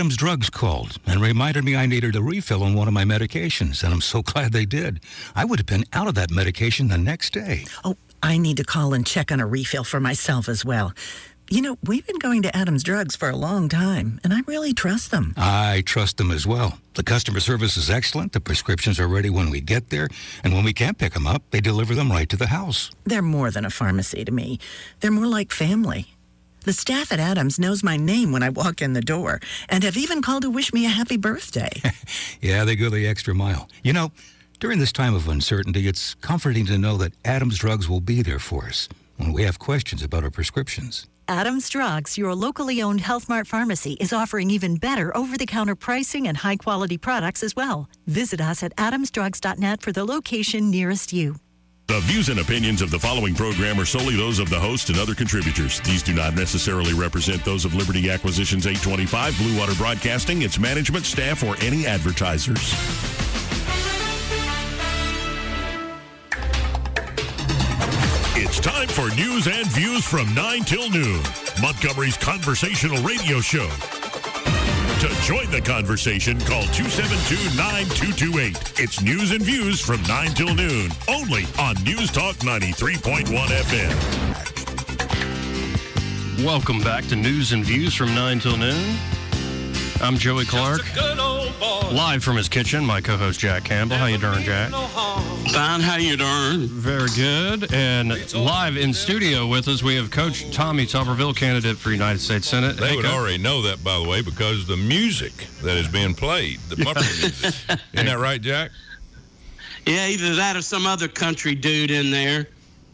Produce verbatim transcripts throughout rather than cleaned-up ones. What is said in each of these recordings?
Adams Drugs called and reminded me I needed a refill on one of my medications, and I'm so glad they did. I would have been out of that medication the next day. Oh, I need to call and check on a refill for myself as well. You know, we've been going to Adams Drugs for a long time, and I really trust them. I trust them as well. The customer service is excellent. The prescriptions are ready when we get there, and when we can't pick them up, they deliver them right to the house. They're more than a pharmacy to me. They're more like family. The staff at Adams knows my name when I walk in the door, and have even called to wish me a happy birthday. Yeah, they go the extra mile. You know, during this time of uncertainty, it's comforting to know that Adams Drugs will be there for us when we have questions about our prescriptions. Adams Drugs, your locally owned Health Mart pharmacy, is offering even better over-the-counter pricing and high-quality products as well. Visit us at adams drugs dot net for the location nearest you. The views and opinions of the following program are solely those of the host and other contributors. These do not necessarily represent those of Liberty Acquisitions eight twenty-five, Blue Water Broadcasting, its management, staff, or any advertisers. It's time for News and Views from nine till noon, Montgomery's conversational radio show. To join the conversation, call two seven two, nine two two eight. It's News and Views from nine till noon, only on News Talk ninety-three point one F M. Welcome back to News and Views from nine till noon. I'm Joey Clark, live from his kitchen. My co-host Jack Campbell. How you doing, Jack? Fine. How you doing? Very good. And live in studio with us, we have Coach Tommy Tuberville, candidate for United States Senate. They hey, would Coach. already know that, by the way, because the music that is being played, the bumper music. Isn't that right, Jack? Yeah, either that or some other country dude in there.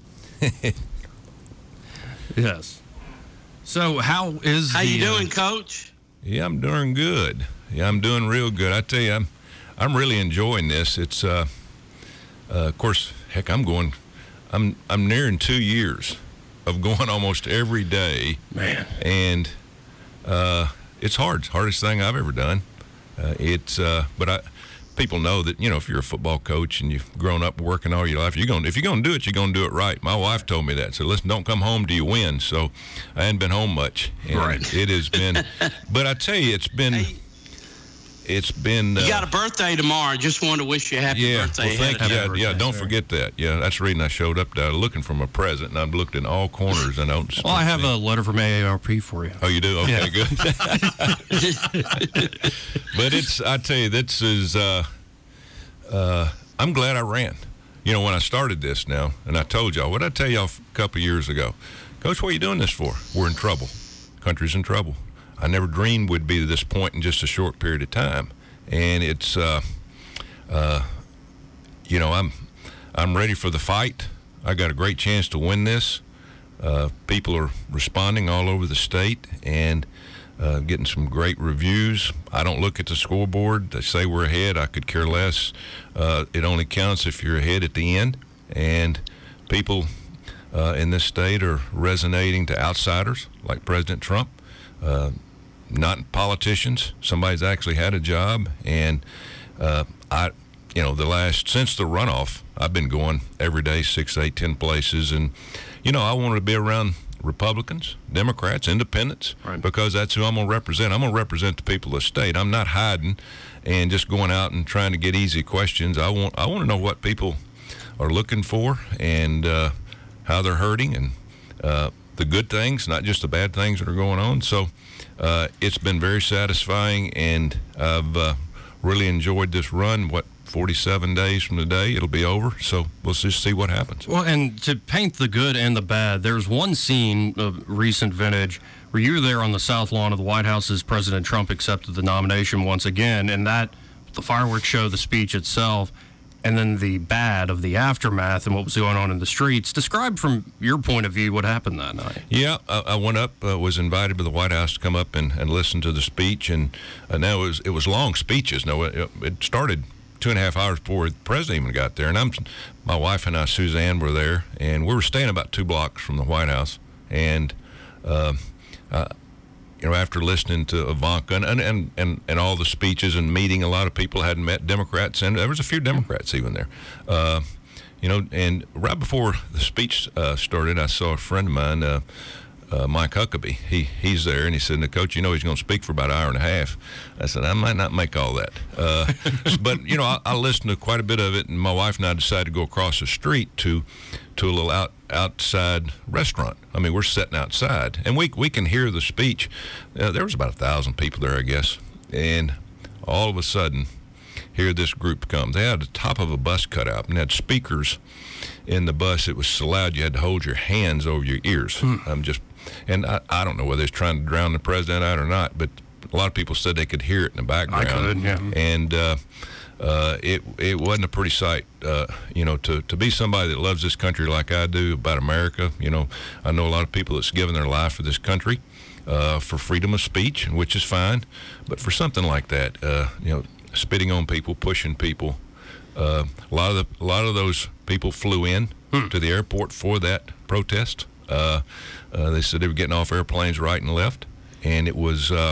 Yes. So how is How the, you doing, uh, Coach? Yeah, I'm doing good. Yeah, I'm doing real good. I tell you, I'm, I'm really enjoying this. It's, uh, uh, of course, heck, I'm going, I'm, I'm nearing two years of going almost every day. Man. And uh, it's hard. It's the hardest thing I've ever done. Uh, it's, uh, but I, people know that, you know, if you're a football coach and you've grown up working all your life, you're going, if you're going to do it, you're going to do it right. My wife told me that. So listen, don't come home till you win. So I hadn't been home much. And right. It has been, but I tell you, it's been, Hey, it's been. Uh, you got a birthday tomorrow. Just wanted to wish you a happy yeah, birthday. well, thank ahead you. of Yeah, time. yeah, don't forget that. Yeah, that's the reason I showed up there looking for my present, and I've looked in all corners and I don't. Well, I have a letter from A A R P for you. Oh, you do? Okay, Yeah. good. But it's, I tell you, this is, uh, uh, I'm glad I ran. You know, when I started this now, and I told y'all, what did I tell y'all a couple of years ago? Coach, what are you doing this for? We're in trouble. Country's in trouble. I never dreamed we'd be to this point in just a short period of time. And it's, uh, uh, you know, I'm, I'm ready for the fight. I got a great chance to win this. Uh, people are responding all over the state and uh, getting some great reviews. I don't look at the scoreboard. They say we're ahead. I could care less. Uh, it only counts if you're ahead at the end. And people uh, in this state are resonating to outsiders like President Trump. Uh, not politicians. Somebody's actually had a job, and uh, I, you know, the last since the runoff, I've been going every day, six, eight, ten places, and you know, I wanted to be around Republicans, Democrats, Independents, right. because that's who I'm going to represent. I'm going to represent the people of the state. I'm not hiding and just going out and trying to get easy questions. I want, I want to know what people are looking for and uh, how they're hurting, and uh, the good things, not just the bad things that are going on. So. Uh, it's been very satisfying, and I've uh, really enjoyed this run. What, forty-seven days from today, it'll be over, so we'll just see what happens. Well, and to paint the good and the bad, there's one scene of recent vintage where you were there on the South Lawn of the White House as President Trump accepted the nomination once again, and that, the fireworks show, the speech itself, and then the bad of the aftermath and what was going on in the streets. Describe from your point of view what happened that night. Yeah, I, I went up, uh, was invited by the White House to come up and, and listen to the speech, and uh, now it was, it was long speeches. No, it, it started two and a half hours before the president even got there, and I'm, my wife and I, Suzanne, were there, and we were staying about two blocks from the White House, and uh, uh, you know, after listening to Ivanka and, and, and, and all the speeches and meeting a lot of people hadn't met, Democrats, and there was a few Democrats even there. Uh, you know, and right before the speech uh, started, I saw a friend of mine, uh, uh, Mike Huckabee. He he's there, and he said, "The coach, you know, he's going to speak for about an hour and a half." I said, "I might not make all that," uh, but you know, I, I listened to quite a bit of it, and my wife and I decided to go across the street to to a little out outside restaurant. I mean, we're sitting outside, and we we can hear the speech. Uh, there was about a thousand people there, I guess, and all of a sudden, here this group comes. They had the top of a bus cut out and had speakers in the bus. It was so loud you had to hold your hands over your ears. Hmm. I'm just, and I, I don't know whether it's trying to drown the president out or not, but a lot of people said they could hear it in the background. I could, yeah. And uh, uh, it it wasn't a pretty sight, uh, you know, to, to be somebody that loves this country like I do about America. You know, I know a lot of people that's given their life for this country, uh, for freedom of speech, which is fine, but for something like that, uh, you know, spitting on people, pushing people. Uh, a lot of the, a lot of those people flew in hmm. to the airport for that protest. Uh, uh, they said they were getting off airplanes right and left, and it was uh,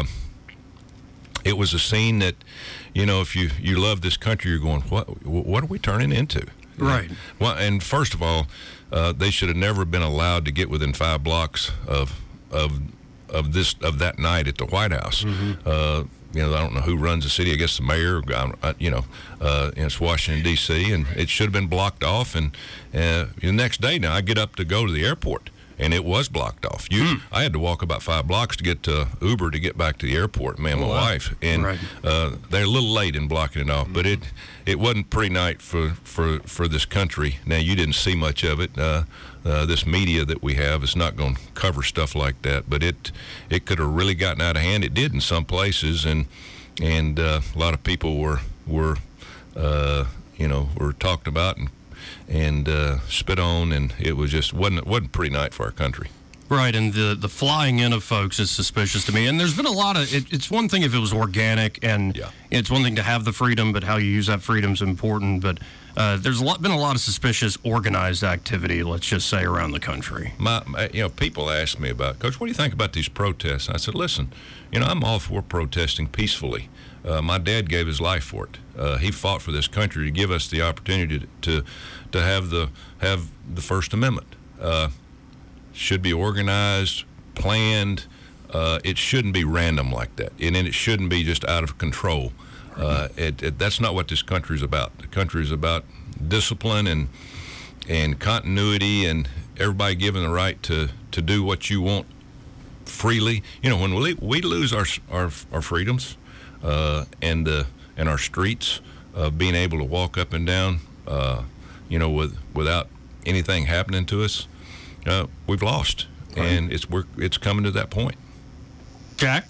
it was a scene that, you know, if you, you love this country, you're going, what what are we turning into? Right. Well, and first of all, uh, they should have never been allowed to get within five blocks of of of this of that night at the White House. Mm-hmm. Uh, You know, I don't know who runs the city. I guess the mayor. You know, uh, it's Washington D C, and it should have been blocked off. And uh, the next day, now I get up to go to the airport, and it was blocked off. You, hmm. I had to walk about five blocks to get to Uber to get back to the airport. Me and my oh, wow. wife, and right. uh, they're a little late in blocking it off. Mm-hmm. But it it wasn't a pretty night for, for, for this country. Now you didn't see much of it. Uh, Uh, this media that we have is not going to cover stuff like that, but it it could have really gotten out of hand. It did in some places, and and uh, a lot of people were were uh, you know were talked about and and uh, spit on, and it was just wasn't wasn't a pretty night for our country. Right, and the the flying in of folks is suspicious to me. And there's been a lot of it, it's one thing if it was organic, and yeah. it's one thing to have the freedom, but how you use that freedom is important. But uh, there's a lot, been a lot of suspicious organized activity, let's just say, around the country. My, my, you know, people ask me about, Coach, what do you think about these protests? I said, listen, you know, I'm all for protesting peacefully. Uh, my dad gave his life for it. Uh, he fought for this country to give us the opportunity to to, to have the have the First Amendment. Uh, should be organized, planned. Uh, it shouldn't be random like that, and then it shouldn't be just out of control. Uh, it, it, that's not what this country is about. The country is about discipline and and continuity, and everybody given the right to, to do what you want freely. You know, when we we lose our our, our freedoms uh, and uh, and our streets of uh, being able to walk up and down, uh, you know, with without anything happening to us. Uh, we've lost, right. and it's we're it's coming to that point. Jack,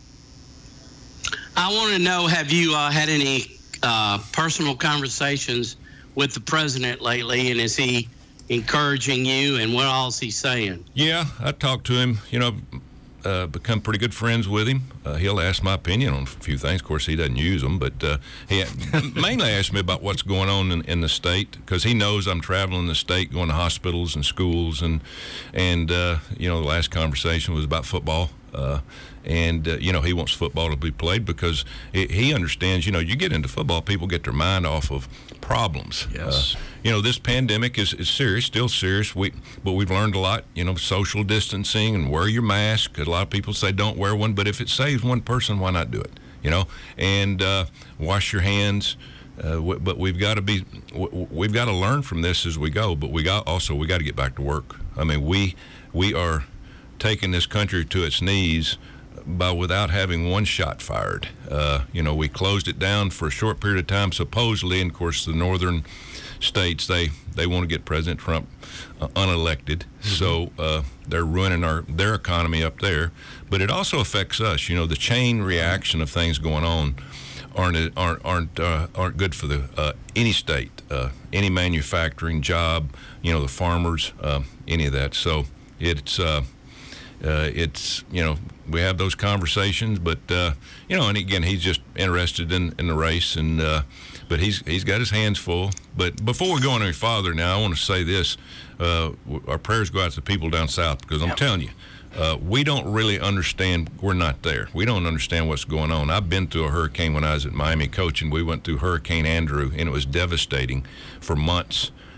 I want to know: have you uh, had any uh, personal conversations with the president lately, and is he encouraging you? And what else is he saying? Yeah, I talked to him. You know, uh, become pretty good friends with him. Uh, he'll ask my opinion on a few things. Of course, he doesn't use them, but uh, he mainly asked me about what's going on in, in the state, because he knows I'm traveling the state, going to hospitals and schools, and and uh, you know, the last conversation was about football. Uh, and, uh, you know, he wants football to be played because it, he understands, you know, you get into football, people get their mind off of problems. Yes. Uh, you know, this pandemic is, is serious, still serious, we, but we've learned a lot, you know, social distancing and wear your mask. A lot of people say don't wear one, but if it saves one person, why not do it, you know? And uh, wash your hands. Uh, w- but we've got to be, w- we've got to learn from this as we go, but we got also, we got to get back to work. I mean, we we are taking this country to its knees by without having one shot fired. Uh, you know, we closed it down for a short period of time, supposedly, and of course the northern states, they, they want to get President Trump uh, unelected, mm-hmm. so uh, they're ruining our their economy up there. But it also affects us. You know, the chain reaction of things going on aren't aren't aren't uh, aren't good for the uh, any state, uh, any manufacturing job, you know, the farmers, uh, any of that. So it's uh, uh, it's you know, we have those conversations, but uh, you know, and again, he's just interested in, in the race, and uh, but he's he's got his hands full. But before we go on any farther, now I want to say this: uh, our prayers go out to the people down south, because I'm yep. telling you. Uh, we don't really understand. We're not there. We don't understand what's going on. I've been through a hurricane when I was at Miami coaching. We went through Hurricane Andrew, and it was devastating for months.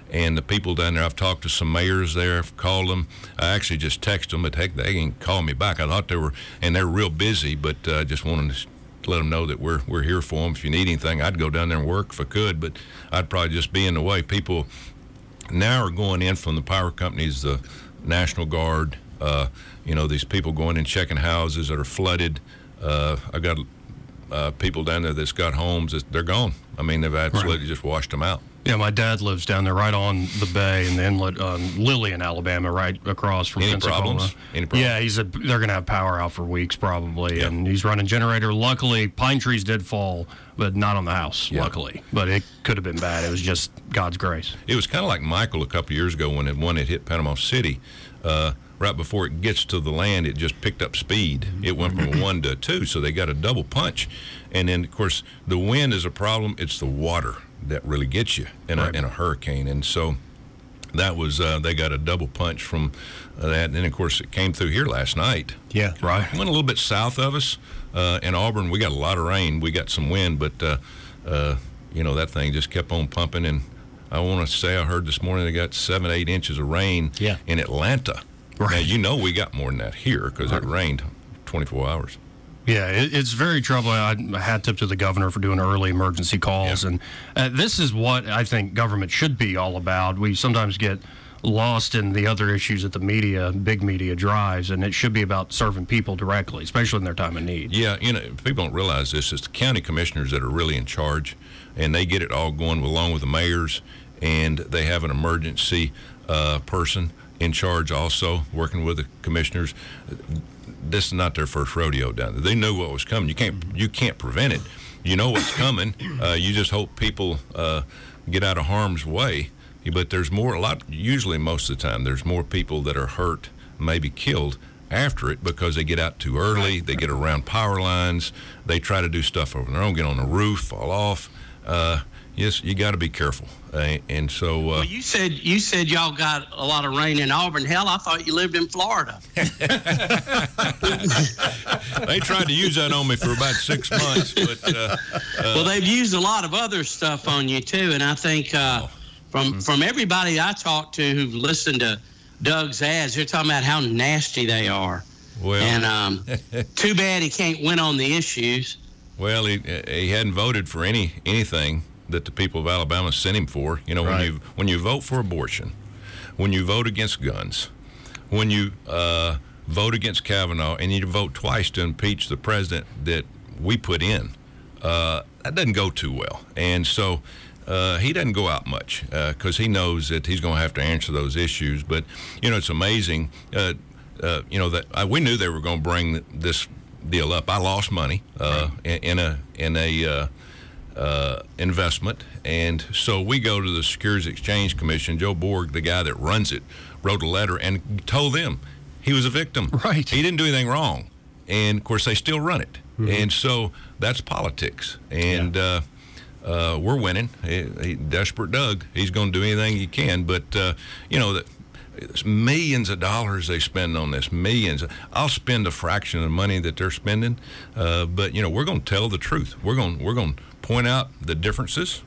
And the people down there, I've talked to some mayors there, I've called them. I actually just texted them, but heck, they ain't call me back. I thought they were, and they're real busy, but uh, just wanted to let them know that we're we're here for them. If you need anything, I'd go down there and work if I could, but I'd probably just be in the way. People now are going in from the power companies, the National Guard, uh, you know, these people going in checking houses that are flooded. Uh, I got uh, people down there that's got homes that they're gone. I mean, they've absolutely right. just washed them out. Yeah, my dad lives down there right on the bay in the inlet, um, Lillian, Alabama, right across from Any Pensacola. Problems? Any problems? Yeah, he's a, they're going to have power out for weeks probably, Yeah. and he's running generator. Luckily, pine trees did fall, but not on the house, Yeah. luckily. But it could have been bad. It was just God's grace. It was kind of like Michael a couple years ago when it one had hit Panama City. Uh, right before it gets to the land, it just picked up speed. It went from a one to a two, so they got a double punch. And then, of course, the wind is a problem. It's the water that really gets you in a, Right. in a hurricane. And so that was, uh, they got a double punch from uh, that. And then, of course, it came through here last night. Yeah, right. It went a little bit south of us. Uh, in Auburn, we got a lot of rain. We got some wind, but, uh, uh, you know, that thing just kept on pumping. And I want to say I heard this morning they got seven, eight inches of rain Yeah. in Atlanta. Right. Now, you know we got more than that here because Right. it rained twenty-four hours. Yeah, it, it's very troubling. I hat tip to the governor for doing early emergency calls. Yeah. And uh, this is what I think government should be all about. We sometimes get lost in the other issues that the media, big media, drives, and it should be about serving people directly, especially in their time of need. Yeah, you know, people don't realize this. It's the county commissioners that are really in charge, and they get it all going along with the mayors, and they have an emergency uh, person in charge also, working with the commissioners. This is not their first rodeo down there. They knew what was coming. You can't you can't prevent it. You know what's coming. Uh, you just hope people uh, get out of harm's way. But there's more, a lot, usually most of the time, there's more people that are hurt, maybe killed after it because they get out too early, they get around power lines, they try to do stuff over their own, get on the roof, fall off. Uh, yes, you got to be careful. Uh, and so... Uh, well, you said you said y'all got a lot of rain in Auburn. Hell, I thought you lived in Florida. They tried to use that on me for about six months, but... Uh, uh, well, they've used a lot of other stuff on you, too, and I think... Uh, oh. From Mm-hmm. from everybody I talked to who've listened to Doug's ads, they're talking about how nasty they are. Well, and um, too bad he can't win on the issues. Well, he he hadn't voted for any anything that the people of Alabama sent him for. You know, Right. when you when you vote for abortion, when you vote against guns, when you uh, vote against Kavanaugh, and you vote twice to impeach the president that we put in, uh, that doesn't go too well. And so. Uh, he doesn't go out much because uh, he knows that he's going to have to answer those issues. But, you know, it's amazing, uh, uh, you know, that uh, we knew they were going to bring this deal up. I lost money uh, in, in a in a uh, uh, investment. And so we go to the Securities Exchange Commission. Joe Borg, the guy that runs it, wrote a letter and told them he was a victim. Right. He didn't do anything wrong. And, of course, they still run it. Mm-hmm. And so that's politics. And... Yeah. Uh, Uh, we're winning. He, he, desperate Doug, he's going to do anything he can. But, uh, you know, the, it's millions of dollars they spend on this, millions. I'll spend a fraction of the money that they're spending. Uh, but, you know, we're going to tell the truth. We're going we're going to point out the differences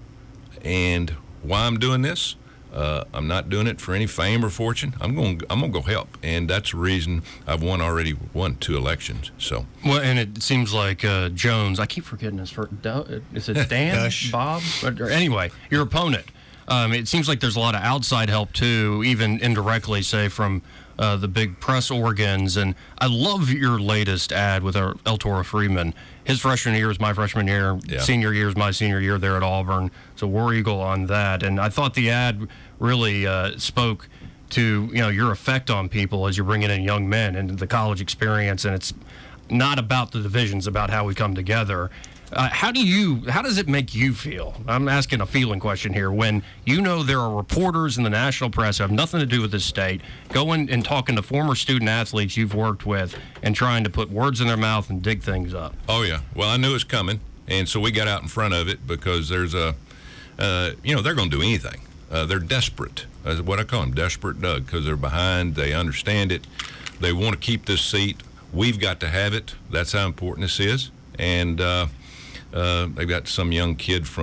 and why I'm doing this. Uh, I'm not doing it for any fame or fortune. I'm going. I'm going to go help, and that's the reason I've won already won two elections. So well, and it seems like uh, Jones. I keep forgetting his first. Is it Dan? Bob? Or, or anyway, your opponent. Um, it seems like there's a lot of outside help too, even indirectly, say from uh, the big press organs. And I love your latest ad with our El Toro Freeman. His freshman year was my freshman year. Yeah. Senior year is my senior year there at Auburn. So War Eagle on that. And I thought the ad really uh, spoke to, you know, your effect on people as you're bringing in young men into the college experience. And it's not about the divisions, about how we come together. Uh, how do you, how does it make you feel? I'm asking a feeling question here. When you know there are reporters in the national press who have nothing to do with this state, going and talking to former student athletes you've worked with and trying to put words in their mouth and dig things up. Oh, yeah. Well, I knew it was coming, and so we got out in front of it because there's a, uh, you know, they're going to do anything. Uh, they're desperate. That's what I call them, desperate Doug, because they're behind. They understand it. They want to keep this seat. We've got to have it. That's how important this is. And uh, uh, they've got some young kid from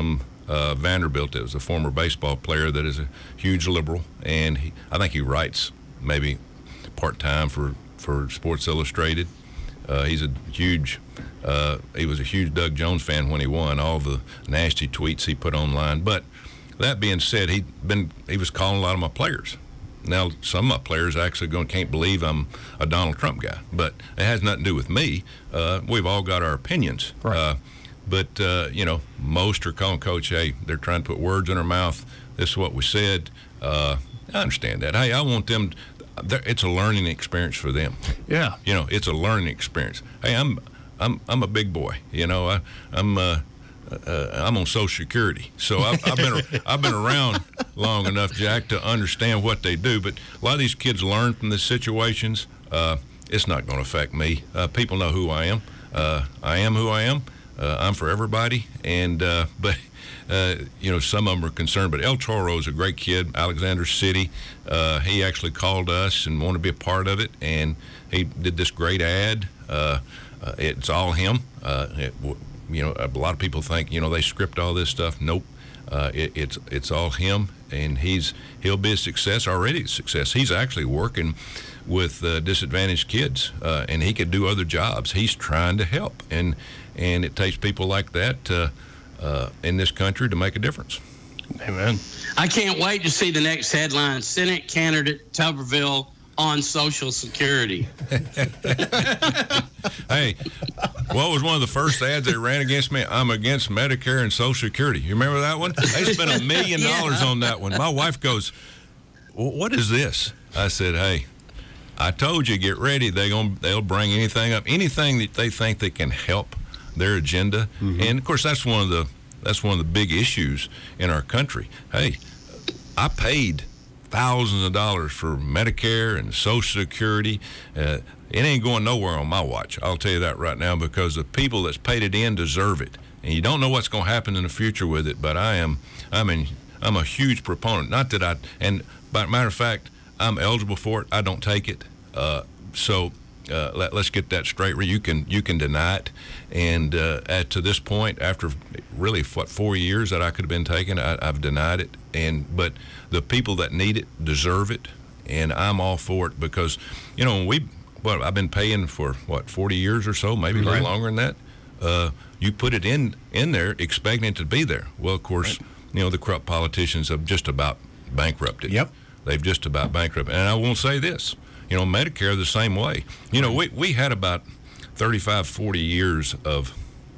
uh, Vanderbilt that was a former baseball player that is a huge liberal, and he, I think he writes maybe part-time for, for Sports Illustrated. Uh, he's a huge, uh, he was a huge Doug Jones fan when he won, all the nasty tweets he put online. But that being said, he'd been, he was calling a lot of my players. Now, some of my players actually going can't believe I'm a Donald Trump guy, but it has nothing to do with me. Uh, we've all got our opinions. Right. Uh, but, uh, you know, most are calling Coach, hey, they're trying to put words in her mouth. This is what we said. Uh, I understand that. Hey, I want them, it's a learning experience for them. Yeah. You know, it's a learning experience. Hey, I'm I'm I'm a big boy. You know, I, I'm uh, uh, I'm on Social Security, so I've, I've been I've been around long enough, Jack, to understand what they do. But a lot of these kids learn from these situations. Uh, it's not going to affect me. Uh, people know who I am. Uh, I am who I am. Uh, I'm for everybody. And uh, but uh, you know, some of them are concerned. But El Toro is a great kid. Alexander City. Uh, he actually called us and wanted to be a part of it, and he did this great ad. Uh, uh, it's all him. Uh, it, you know, a lot of people think, you know, they script all this stuff. Nope. Uh, it, it's it's all him, and he's he'll be a success, already a success. He's actually working with uh, disadvantaged kids, uh, and he could do other jobs. He's trying to help, and and it takes people like that uh, uh, in this country to make a difference. Amen. I can't wait to see the next headline: Senate candidate Tuberville on Social Security. Hey, what was one of the first ads they ran against me? I'm against Medicare and Social Security. You remember that one? They spent a million dollars on that one. My wife goes, what is this? I said, hey, I told you, get ready. They gonna, they'll bring anything up, anything that they think that can help their agenda. Mm-hmm. And, of course, that's one of the that's one of the big issues in our country. Hey, I paid thousands of dollars for Medicare and Social Security. Uh, it ain't going nowhere on my watch. I'll tell you that right now, because the people that's paid it in deserve it. And you don't know what's going to happen in the future with it, but I am, I mean, I'm a huge proponent. Not that I, and by matter of fact, I'm eligible for it. I don't take it. Uh, so uh, let, let's get that straight. You can you can deny it. And uh, at to this point, after really what four years that I could have been taken, I, I've denied it. And but the people that need it deserve it, and I'm all for it, because you know when we well I've been paying for what forty years or so, maybe right. a little longer than that. Uh, you put it in in there expecting it to be there. Well, of course, right. you know the corrupt politicians have just about bankrupted. Yep, they've just about bankrupted. And I won't say this. You know, Medicare the same way. You know, we we had about thirty-five, forty years of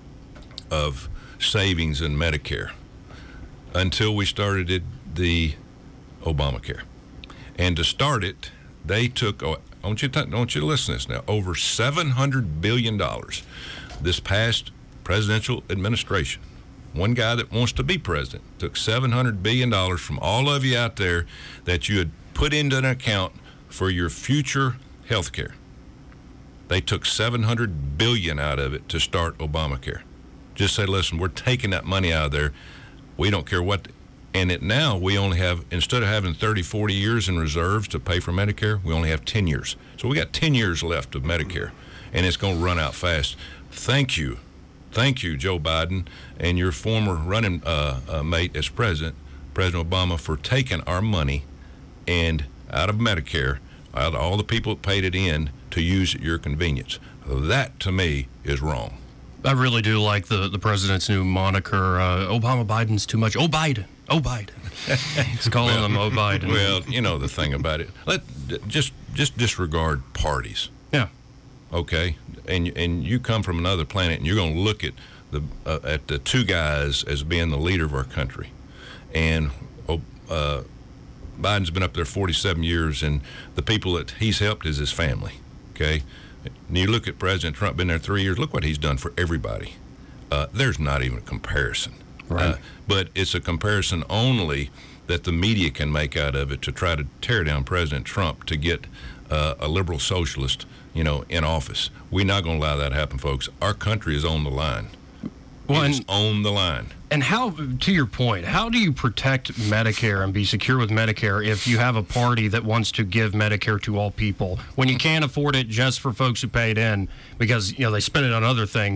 of savings in Medicare until we started it, the Obamacare. And to start it, they took, oh, I want you to, I want you to listen to this now, over seven hundred billion dollars this past presidential administration. One guy that wants to be president took seven hundred billion dollars from all of you out there that you had put into an account for your future health care. They took seven hundred billion dollars out of it to start Obamacare. Just say, listen, we're taking that money out of there. We don't care what, and it now we only have, instead of having thirty, forty years in reserves to pay for Medicare, we only have ten years. So we got ten years left of Medicare, and it's going to run out fast. Thank you. Thank you, Joe Biden, and your former running uh, uh, mate as president, President Obama, for taking our money and out of Medicare, out of all the people that paid it in, to use at your convenience. That, to me, is wrong. I really do like the, the president's new moniker, uh, Obama Biden's too much. Oh, Biden. Oh, Biden. He's calling well, them Oh, Biden. Well, you know the thing about it. Let just just disregard parties. Yeah. Okay? And and you come from another planet, and you're going to look at the uh, at the two guys as being the leader of our country. And uh, Biden's been up there forty-seven years, and the people that he's helped is his family. Okay? And you look at President Trump, been there three years, look what he's done for everybody. Uh, there's not even a comparison. Right. Uh, but it's a comparison only that the media can make out of it to try to tear down President Trump to get uh, a liberal socialist, you know, in office. We're not going to allow that to happen, folks. Our country is on the line. Well, it's and, on the line. And how, to your point, how do you protect Medicare and be secure with Medicare if you have a party that wants to give Medicare to all people when you can't afford it just for folks who paid in because, you know, they spend it on other things?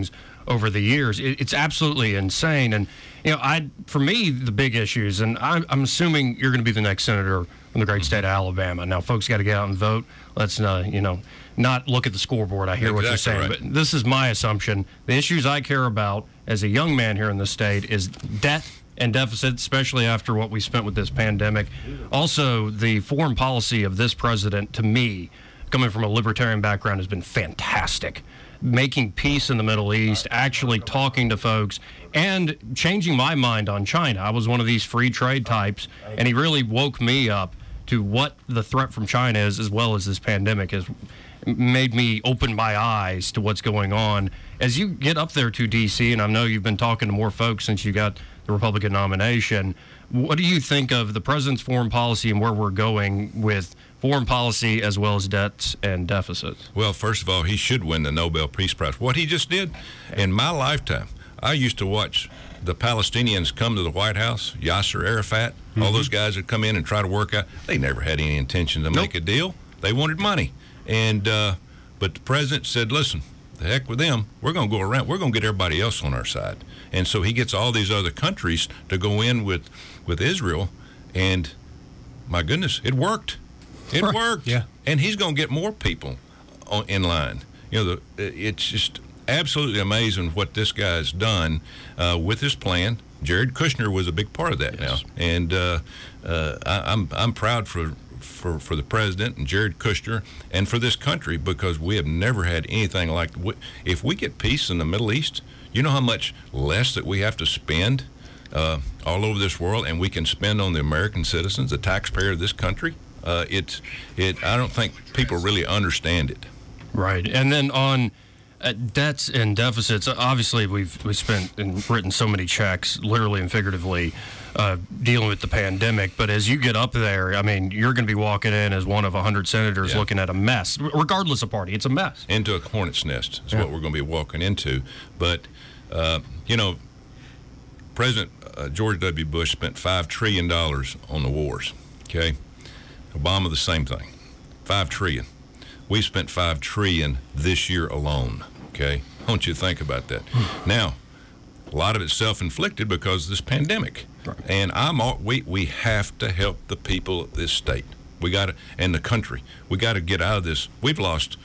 over the years. It, it's absolutely insane. And, you know, I for me, the big issues, and I'm, I'm assuming you're going to be the next senator from the great state of Alabama. Now, folks got to get out and vote. Let's, uh, you know, not look at the scoreboard. I hear Exactly what you're saying. right. But this is my assumption. The issues I care about as a young man here in the state is debt and deficit, especially after what we spent with this pandemic. Also, the foreign policy of this president, to me, coming from a libertarian background, has been fantastic. Making peace in the Middle East, actually talking to folks, and changing my mind on China. I was one of these free trade types, and he really woke me up to what the threat from China is, as well as this pandemic has made me open my eyes to what's going on. As you get up there to D C, and I know you've been talking to more folks since you got the Republican nomination, what do you think of the president's foreign policy and where we're going with foreign policy as well as debts and deficits? Well, first of all, he should win the Nobel Peace Prize. What he just did in my lifetime, I used to watch the Palestinians come to the White House, Yasser Arafat, mm-hmm. all those guys that come in and try to work out. They never had any intention to nope. make a deal. They wanted money. And uh, but the president said, listen, the heck with them. We're going to go around. We're going to get everybody else on our side. And so he gets all these other countries to go in with, with Israel. And my goodness, it worked. It right. worked. Yeah. And he's going to get more people on, in line. You know, the, it's just absolutely amazing what this guy's done uh, with his plan. Jared Kushner was a big part of that yes. now. And uh, uh, I, I'm I'm proud for, for, for the president and Jared Kushner and for this country, because we have never had anything like – if we get peace in the Middle East, you know how much less that we have to spend uh, all over this world, and we can spend on the American citizens, the taxpayer of this country? Uh, it's it. I don't think people really understand it. Right, and then on uh, debts and deficits. Obviously, we've we spent and written so many checks, literally and figuratively, uh, dealing with the pandemic. But as you get up there, I mean, you're going to be walking in as one of a hundred senators yeah. looking at a mess, regardless of party. It's a mess. Into a hornet's nest is yeah. what we're going to be walking into. But uh, you know, President uh, George W. Bush spent five trillion dollars on the wars. Okay. Obama, the same thing, five trillion. We spent five trillion this year alone. Okay, I want you to think about that. Now, a lot of it's self-inflicted because of this pandemic, right. and I'm all, we we have to help the people of this state. We got to, and the country. We got to get out of this. We've lost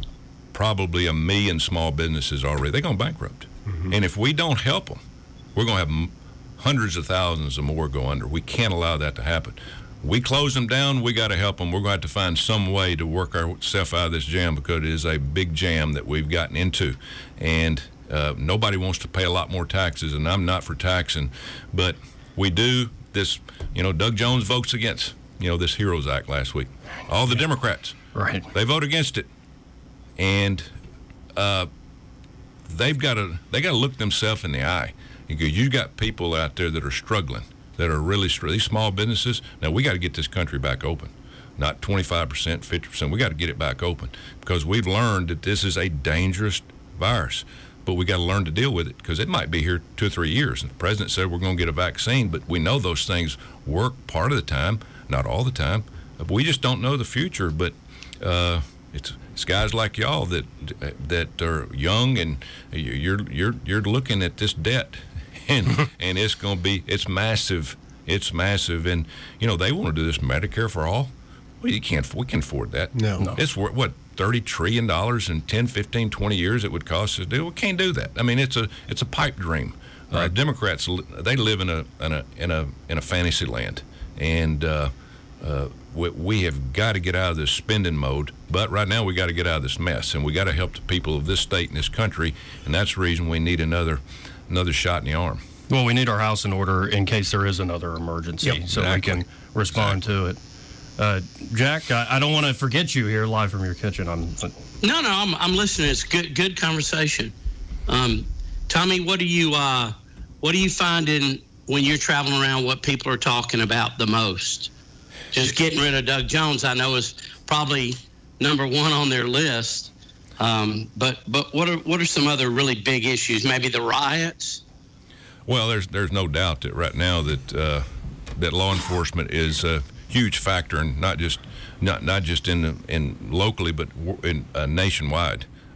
probably a million small businesses already. They're going bankrupt, mm-hmm. and if we don't help them, we're going to have hundreds of thousands of more go under. We can't allow that to happen. We close them down, we got to help them. We're going to have to find some way to work ourselves out of this jam, because it is a big jam that we've gotten into. And uh, nobody wants to pay a lot more taxes, and I'm not for taxing. But we do this, you know, Doug Jones votes against, you know, this HEROES Act last week. All the Democrats, right? They vote against it. And uh, they've got to, they got to look themselves in the eye. Because you've got people out there that are struggling. That are really these small businesses. Now we got to get this country back open, not twenty-five percent, fifty percent. We got to get it back open, because we've learned that this is a dangerous virus, but we got to learn to deal with it, because it might be here two or three years. And the president said we're going to get a vaccine, but we know those things work part of the time, not all the time. But we just don't know the future. But uh, it's, it's guys like y'all that that are young, and you're you're you're looking at this debt. And, and it's going to be, it's massive. It's massive. And, you know, they want to do this Medicare for all. Well, you can't, we can't afford that. No. no. It's worth, what, thirty trillion dollars in ten, fifteen, twenty years it would cost us to do? We can't do that. I mean, it's a it's a pipe dream. Right. Uh, Democrats, they live in a in a, in a, in a fantasy land. And uh, uh, we, we have got to get out of this spending mode. But right now we got to get out of this mess. And we got to help the people of this state and this country. And that's the reason we need another another shot in the arm. Well, we need our house in order in case there is another emergency, yep, so exactly. we can respond exactly. to it. Uh, Jack, I, I don't want to forget you here live from your kitchen. I'm. No, no, I'm, I'm listening. It's good, good conversation. Um, Tommy, what do you, uh, what do you find in when you're traveling around? What people are talking about the most? Just getting rid of Doug Jones, I know, is probably number one on their list. Um, but but what are what are some other really big issues? Maybe the riots. Well, there's there's no doubt that right now that uh, that law enforcement is a huge factor, and not just not not just in in locally, but in uh, nationwide.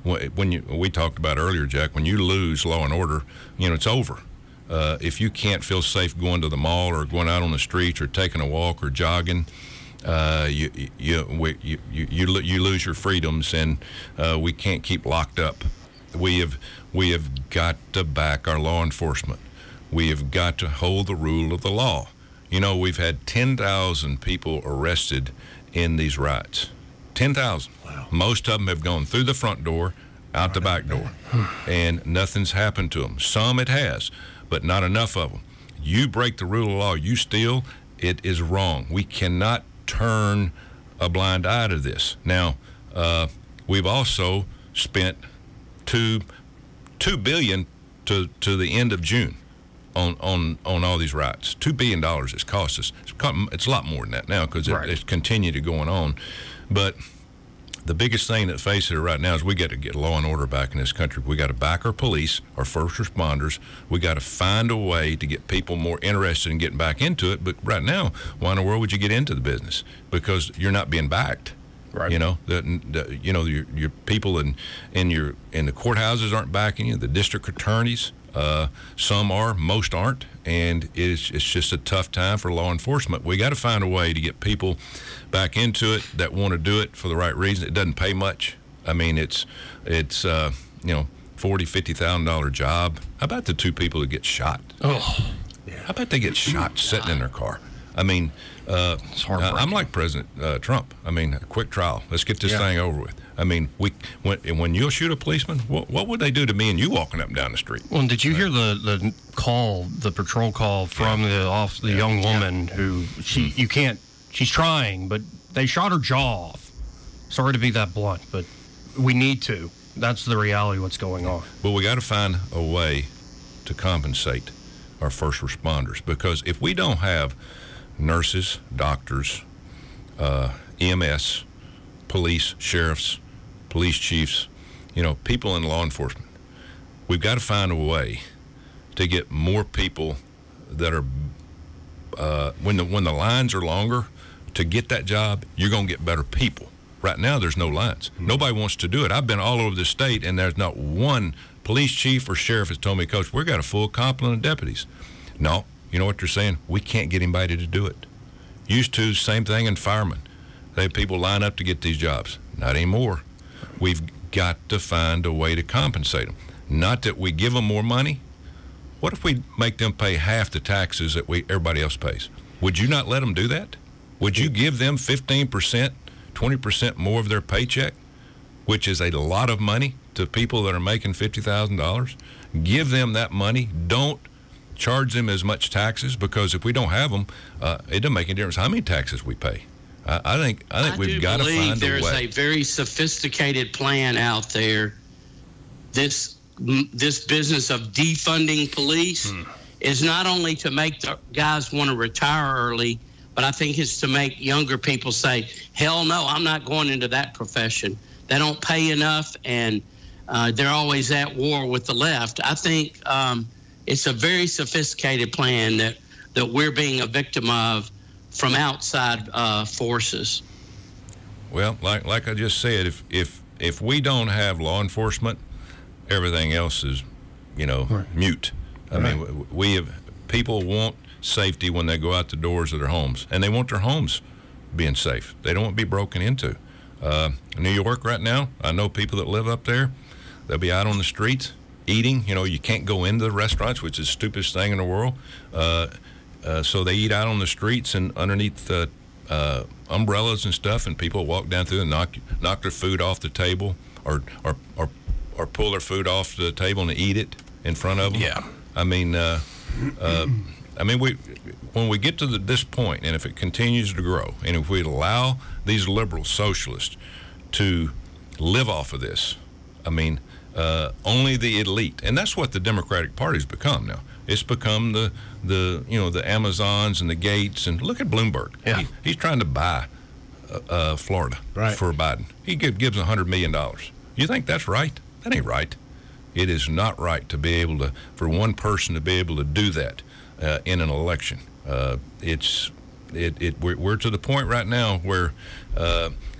when you we talked about earlier, Jack, when you lose law and order, you know, it's over. Uh, if you can't feel safe going to the mall or going out on the streets or taking a walk or jogging, uh, you you, we, you you you you lose your freedoms, and uh, we can't keep locked up. We have we have got to back our law enforcement. We have got to hold the rule of the law. You know, we've had ten thousand people arrested in these riots. ten thousand. Wow. Most of them have gone through the front door, out the back door, and nothing's happened to them. Some it has, but not enough of them. You break the rule of law, you steal, it is wrong. We cannot turn a blind eye to this. Now, uh, we've also spent two two billion to to the end of June on on on all these riots. Two billion dollars it's cost us. It's, it's a lot more than that now because right. it, it's continued to going on. But the biggest thing that faces it right now is we got to get law and order back in this country. We got to back our police, our first responders. We got to find a way to get people more interested in getting back into it. But right now, why in the world would you get into the business? Because you're not being backed. Right. You know, the, the you know your, your people in in your in the courthouses aren't backing you. The district attorneys, uh, some are, most aren't, and it's it's just a tough time for law enforcement. We got to find a way to get people back into it that want to do it for the right reason. It doesn't pay much. I mean, it's it's uh, you know forty, fifty thousand dollar job. How about the two people that get shot? Oh, yeah. How about they get shot sitting in their car? I mean, uh, I'm like President uh, Trump. I mean, a quick trial. Let's get this yeah. thing over with. I mean, we when when you'll shoot a policeman, what, what would they do to me and you walking up and down the street? Well, did you right. hear the, the call, the patrol call from yeah. the off the yeah. young woman yeah. who she you can't she's trying, but they shot her jaw off. Sorry to be that blunt, but we need to. That's the reality of what's going on. But we got to find a way to compensate our first responders, because if we don't have nurses, doctors, uh, E M S, police, sheriffs, police chiefs, you know, people in law enforcement, we've got to find a way to get more people that are, uh, when the when the lines are longer, to get that job, you're going to get better people. Right now, there's no lines. Mm-hmm. Nobody wants to do it. I've been all over the state, and there's not one police chief or sheriff has told me, Coach, we've got a full complement of deputies. No. You know what they're saying? We can't get anybody to do it. Used to, same thing in firemen. They have people line up to get these jobs. Not anymore. We've got to find a way to compensate them. Not that we give them more money. What if we make them pay half the taxes that we everybody else pays? Would you not let them do that? Would you give them fifteen percent, twenty percent more of their paycheck, which is a lot of money to people that are making fifty thousand dollars? Give them that money. Don't charge them as much taxes, because if we don't have them, uh, it doesn't make any difference how many taxes we pay. I, I think I think I we've got to find a way. There's a very sophisticated plan out there. This this business of defunding police hmm. is not only to make the guys want to retire early, but I think it's to make younger people say, "Hell no, I'm not going into that profession. They don't pay enough, and uh, they're always at war with the left." I think. Um, It's a very sophisticated plan that, that we're being a victim of from outside uh, forces. Well, like like I just said, if if if we don't have law enforcement, everything else is, you know, right. mute. I right. mean, we have people want safety when they go out the doors of their homes, and they want their homes being safe. They don't want to be broken into. Uh, New York right now, I know people that live up there. They'll be out on the streets eating. You know, you can't go into the restaurants, which is the stupidest thing in the world. Uh, uh, so they eat out on the streets and underneath the uh, umbrellas and stuff, and people walk down through and knock knock their food off the table, or or or, or pull their food off the table and eat it in front of them. Yeah. I mean, uh, uh, I mean, we when we get to the, this point, and if it continues to grow, and if we allow these liberal socialists to live off of this, I mean. Uh, only the elite, and that's what the Democratic Party's become now. It's become the the you know the Amazons and the Gates, and look at Bloomberg. Yeah. He, he's trying to buy uh, uh, Florida right. for Biden. He give, gives a hundred million dollars. You think that's right? That ain't right. It is not right to be able to for one person to be able to do that uh, in an election. Uh, it's it it we're, we're to the point right now where uh,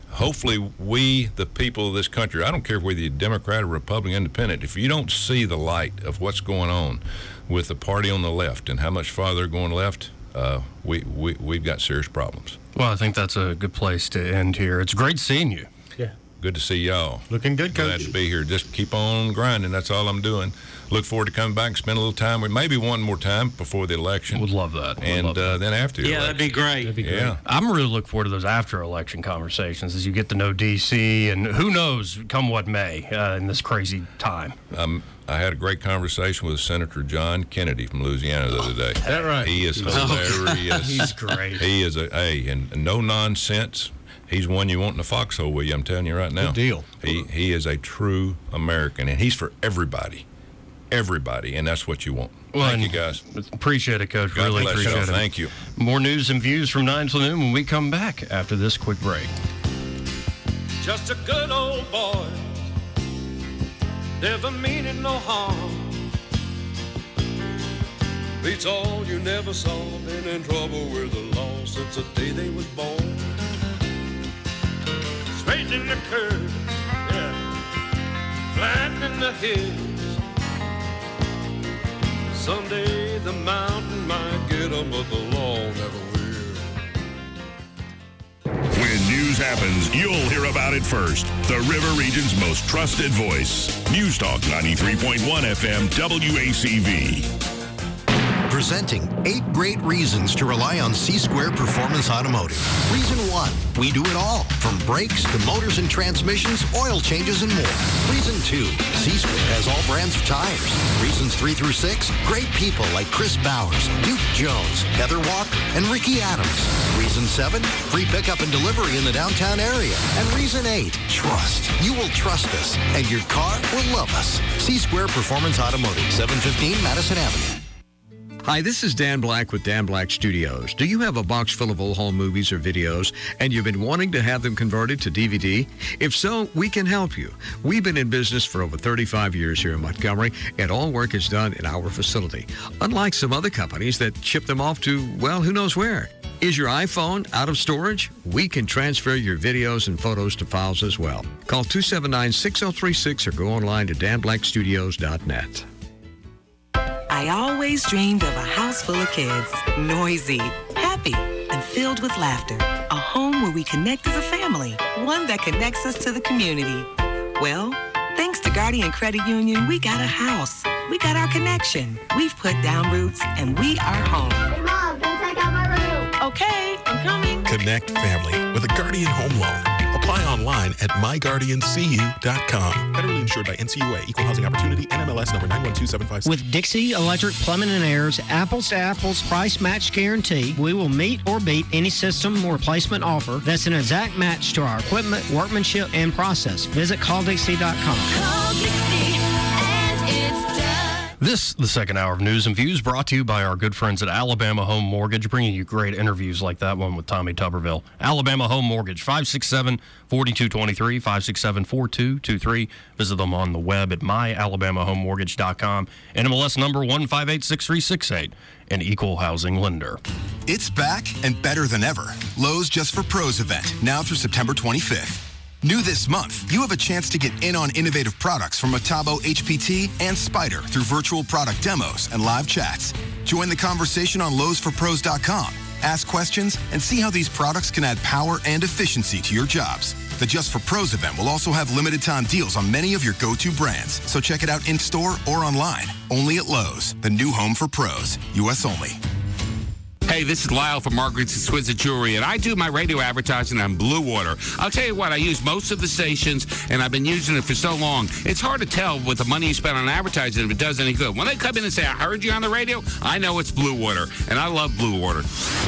hopefully we, the people of this country, I don't care whether you're Democrat or Republican, Independent, if you don't see the light of what's going on with the party on the left and how much farther they're going left, uh, we, we, we've got serious problems. Well, I think that's a good place to end here. It's great seeing you. Yeah. Good to see y'all. Looking good, Coach. Glad to be here. Just keep on grinding. That's all I'm doing. Look forward to coming back and spend a little time with maybe one more time before the election. Would love that. Would and love uh, that. then after the Yeah, election. that'd be great. That'd be great. Yeah. I'm really looking forward to those after-election conversations as you get to know D C and who knows, come what may, uh, in this crazy time. Um, I had a great conversation with Senator John Kennedy from Louisiana the other day. Is that right? He is hilarious. He's great. He is a, hey, and no nonsense. He's one you want in the foxhole with you, I'm telling you right now. Good deal. He, he is a true American, and he's for everybody. Everybody, and that's what you want. Well, Thank you, guys. Appreciate it, Coach. God really bless appreciate y'all. it. Thank you. More news and views from nine till noon when we come back after this quick break. Just a good old boy, never meaning no harm. Beats all you never saw, been in trouble with the law since the day they was born. Straightening the curve, yeah, flattening the hills. Someday the mountain might get 'em, but the law never will. When news happens, you'll hear about it first. The River Region's most trusted voice. News Talk ninety-three point one F M W A C V. Presenting eight great reasons to rely on C-Square Performance Automotive. Reason one, we do it all, from brakes to motors and transmissions, oil changes, and more. Reason two, C-Square has all brands of tires. Reasons three through six, great people like Chris Bowers, Duke Jones, Heather Walker, and Ricky Adams. Reason seven, free pickup and delivery in the downtown area. And reason eight, trust. You will trust us, and your car will love us. C-Square Performance Automotive, seven fifteen Madison Avenue. Hi, this is Dan Black with Dan Black Studios. Do you have a box full of old home movies or videos and you've been wanting to have them converted to D V D? If so, we can help you. We've been in business for over thirty-five years here in Montgomery, and all work is done in our facility. Unlike some other companies that ship them off to, well, who knows where. Is your iPhone out of storage? We can transfer your videos and photos to files as well. Call two seven nine, six oh three six or go online to dan black studios dot net. I always dreamed of a house full of kids, noisy, happy, and filled with laughter. A home where we connect as a family, one that connects us to the community. Well, thanks to Guardian Credit Union, we got a house. We got our connection. We've put down roots, and we are home. Hey, Mom, come check out my room. Okay, I'm coming. Connect family with a Guardian Home Loan. Apply online at my guardian c u dot com. Federally insured by N C U A, Equal Housing Opportunity, N M L S number nine one two seven five six. With Dixie Electric Plumbing and Air's apples to apples price match guarantee, we will meet or beat any system or replacement offer that's an exact match to our equipment, workmanship, and process. Visit call dixie dot com. Call Dixie and it's done. This, the second hour of News and Views, brought to you by our good friends at Alabama Home Mortgage, bringing you great interviews like that one with Tommy Tuberville. Alabama Home Mortgage, five six seven, four two two three, five six seven, four two two three. Visit them on the web at my alabama home mortgage dot com. N M L S number one five eight six three six eight, an equal housing lender. It's back and better than ever. Lowe's Just for Pros event, now through September twenty-fifth. New this month, you have a chance to get in on innovative products from Metabo H P T and Spyder through virtual product demos and live chats. Join the conversation on Lowe's for Pros dot com. Ask questions and see how these products can add power and efficiency to your jobs. The Just for Pros event will also have limited time deals on many of your go-to brands, so check it out in-store or online. Only at Lowe's, the new home for pros. U S only. Hey, this is Lyle from Margaret's Exquisite Jewelry, and I do my radio advertising on Blue Water. I'll tell you what, I use most of the stations, and I've been using it for so long. It's hard to tell with the money you spend on advertising if it does any good. When they come in and say, I heard you on the radio, I know it's Blue Water, and I love Blue Water.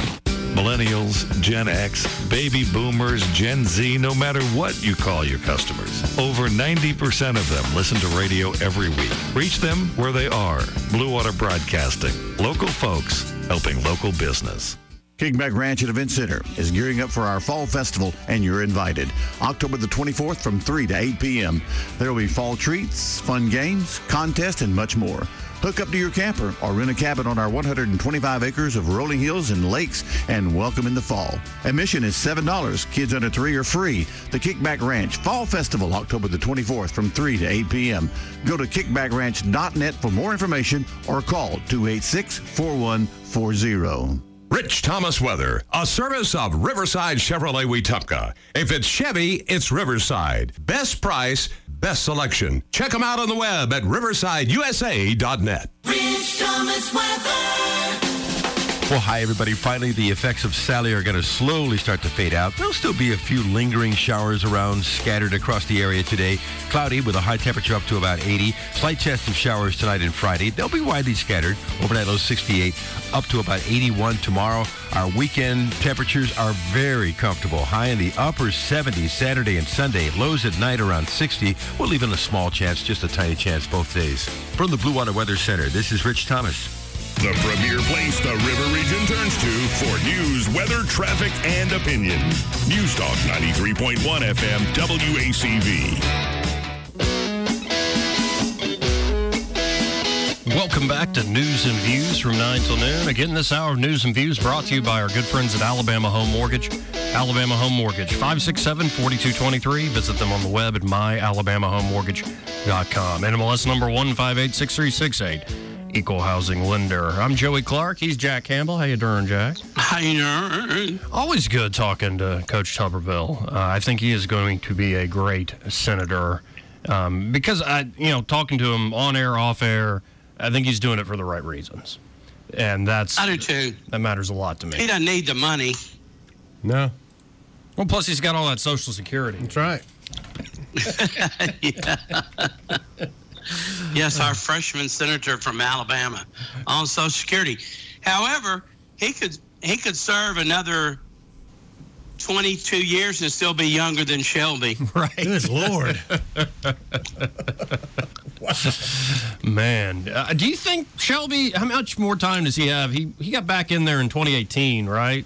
Millennials, Gen X, baby boomers, Gen Z, no matter what you call your customers. Over ninety percent of them listen to radio every week. Reach them where they are. Blue Water Broadcasting. Local folks helping local business. Kickback Ranch and Event Center is gearing up for our Fall Festival, and you're invited. October the twenty-fourth from three to eight p.m. There will be fall treats, fun games, contests, and much more. Hook up to your camper or rent a cabin on our one hundred twenty-five acres of rolling hills and lakes and welcome in the fall. Admission is seven dollars. Kids under three are free. The Kickback Ranch Fall Festival, October the twenty-fourth from three to eight p.m. Go to kickback ranch dot net for more information or call two eight six, four one four zero. Rich Thomas Weather, a service of Riverside Chevrolet Wetumpka. If it's Chevy, it's Riverside. Best price, best selection. Check them out on the web at riverside u s a dot net. Rich Thomas Weather. Well, hi, everybody. Finally, the effects of Sally are going to slowly start to fade out. There'll still be a few lingering showers around scattered across the area today. Cloudy with a high temperature up to about eighty. Slight chance of showers tonight and Friday. They'll be widely scattered. Overnight low sixty-eight, up to about eighty-one tomorrow. Our weekend temperatures are very comfortable. High in the upper seventies Saturday and Sunday. Lows at night around sixty. We'll leave in a small chance, just a tiny chance both days. From the Blue Water Weather Center, this is Rich Thomas. The premier place the River Region turns to for news, weather, traffic, and opinion. News Talk ninety-three point one F M W A C V. Welcome back to News and Views from nine till noon. Again, this hour of News and Views brought to you by our good friends at Alabama Home Mortgage. Alabama Home Mortgage, five six seven, four two two three. Visit them on the web at my alabama home mortgage dot com. N M L S number one five eight six three six eight. Equal Housing Lender. I'm Joey Clark. He's Jack Campbell. How you doing, Jack? How you doing? Always good talking to Coach Tuberville. Uh, I think he is going to be a great senator um, because, I, you know, talking to him on air, off air, I think he's doing it for the right reasons. And that's... I do, too. That matters a lot to me. He doesn't need the money. No. Well, plus he's got all that Social Security. That's right. Yeah. Yes, our freshman senator from Alabama on Social Security. However, he could he could serve another twenty-two years and still be younger than Shelby. Right. Good Lord. Man, uh, do you think Shelby, how much more time does he have? He he got back in there in twenty eighteen, right?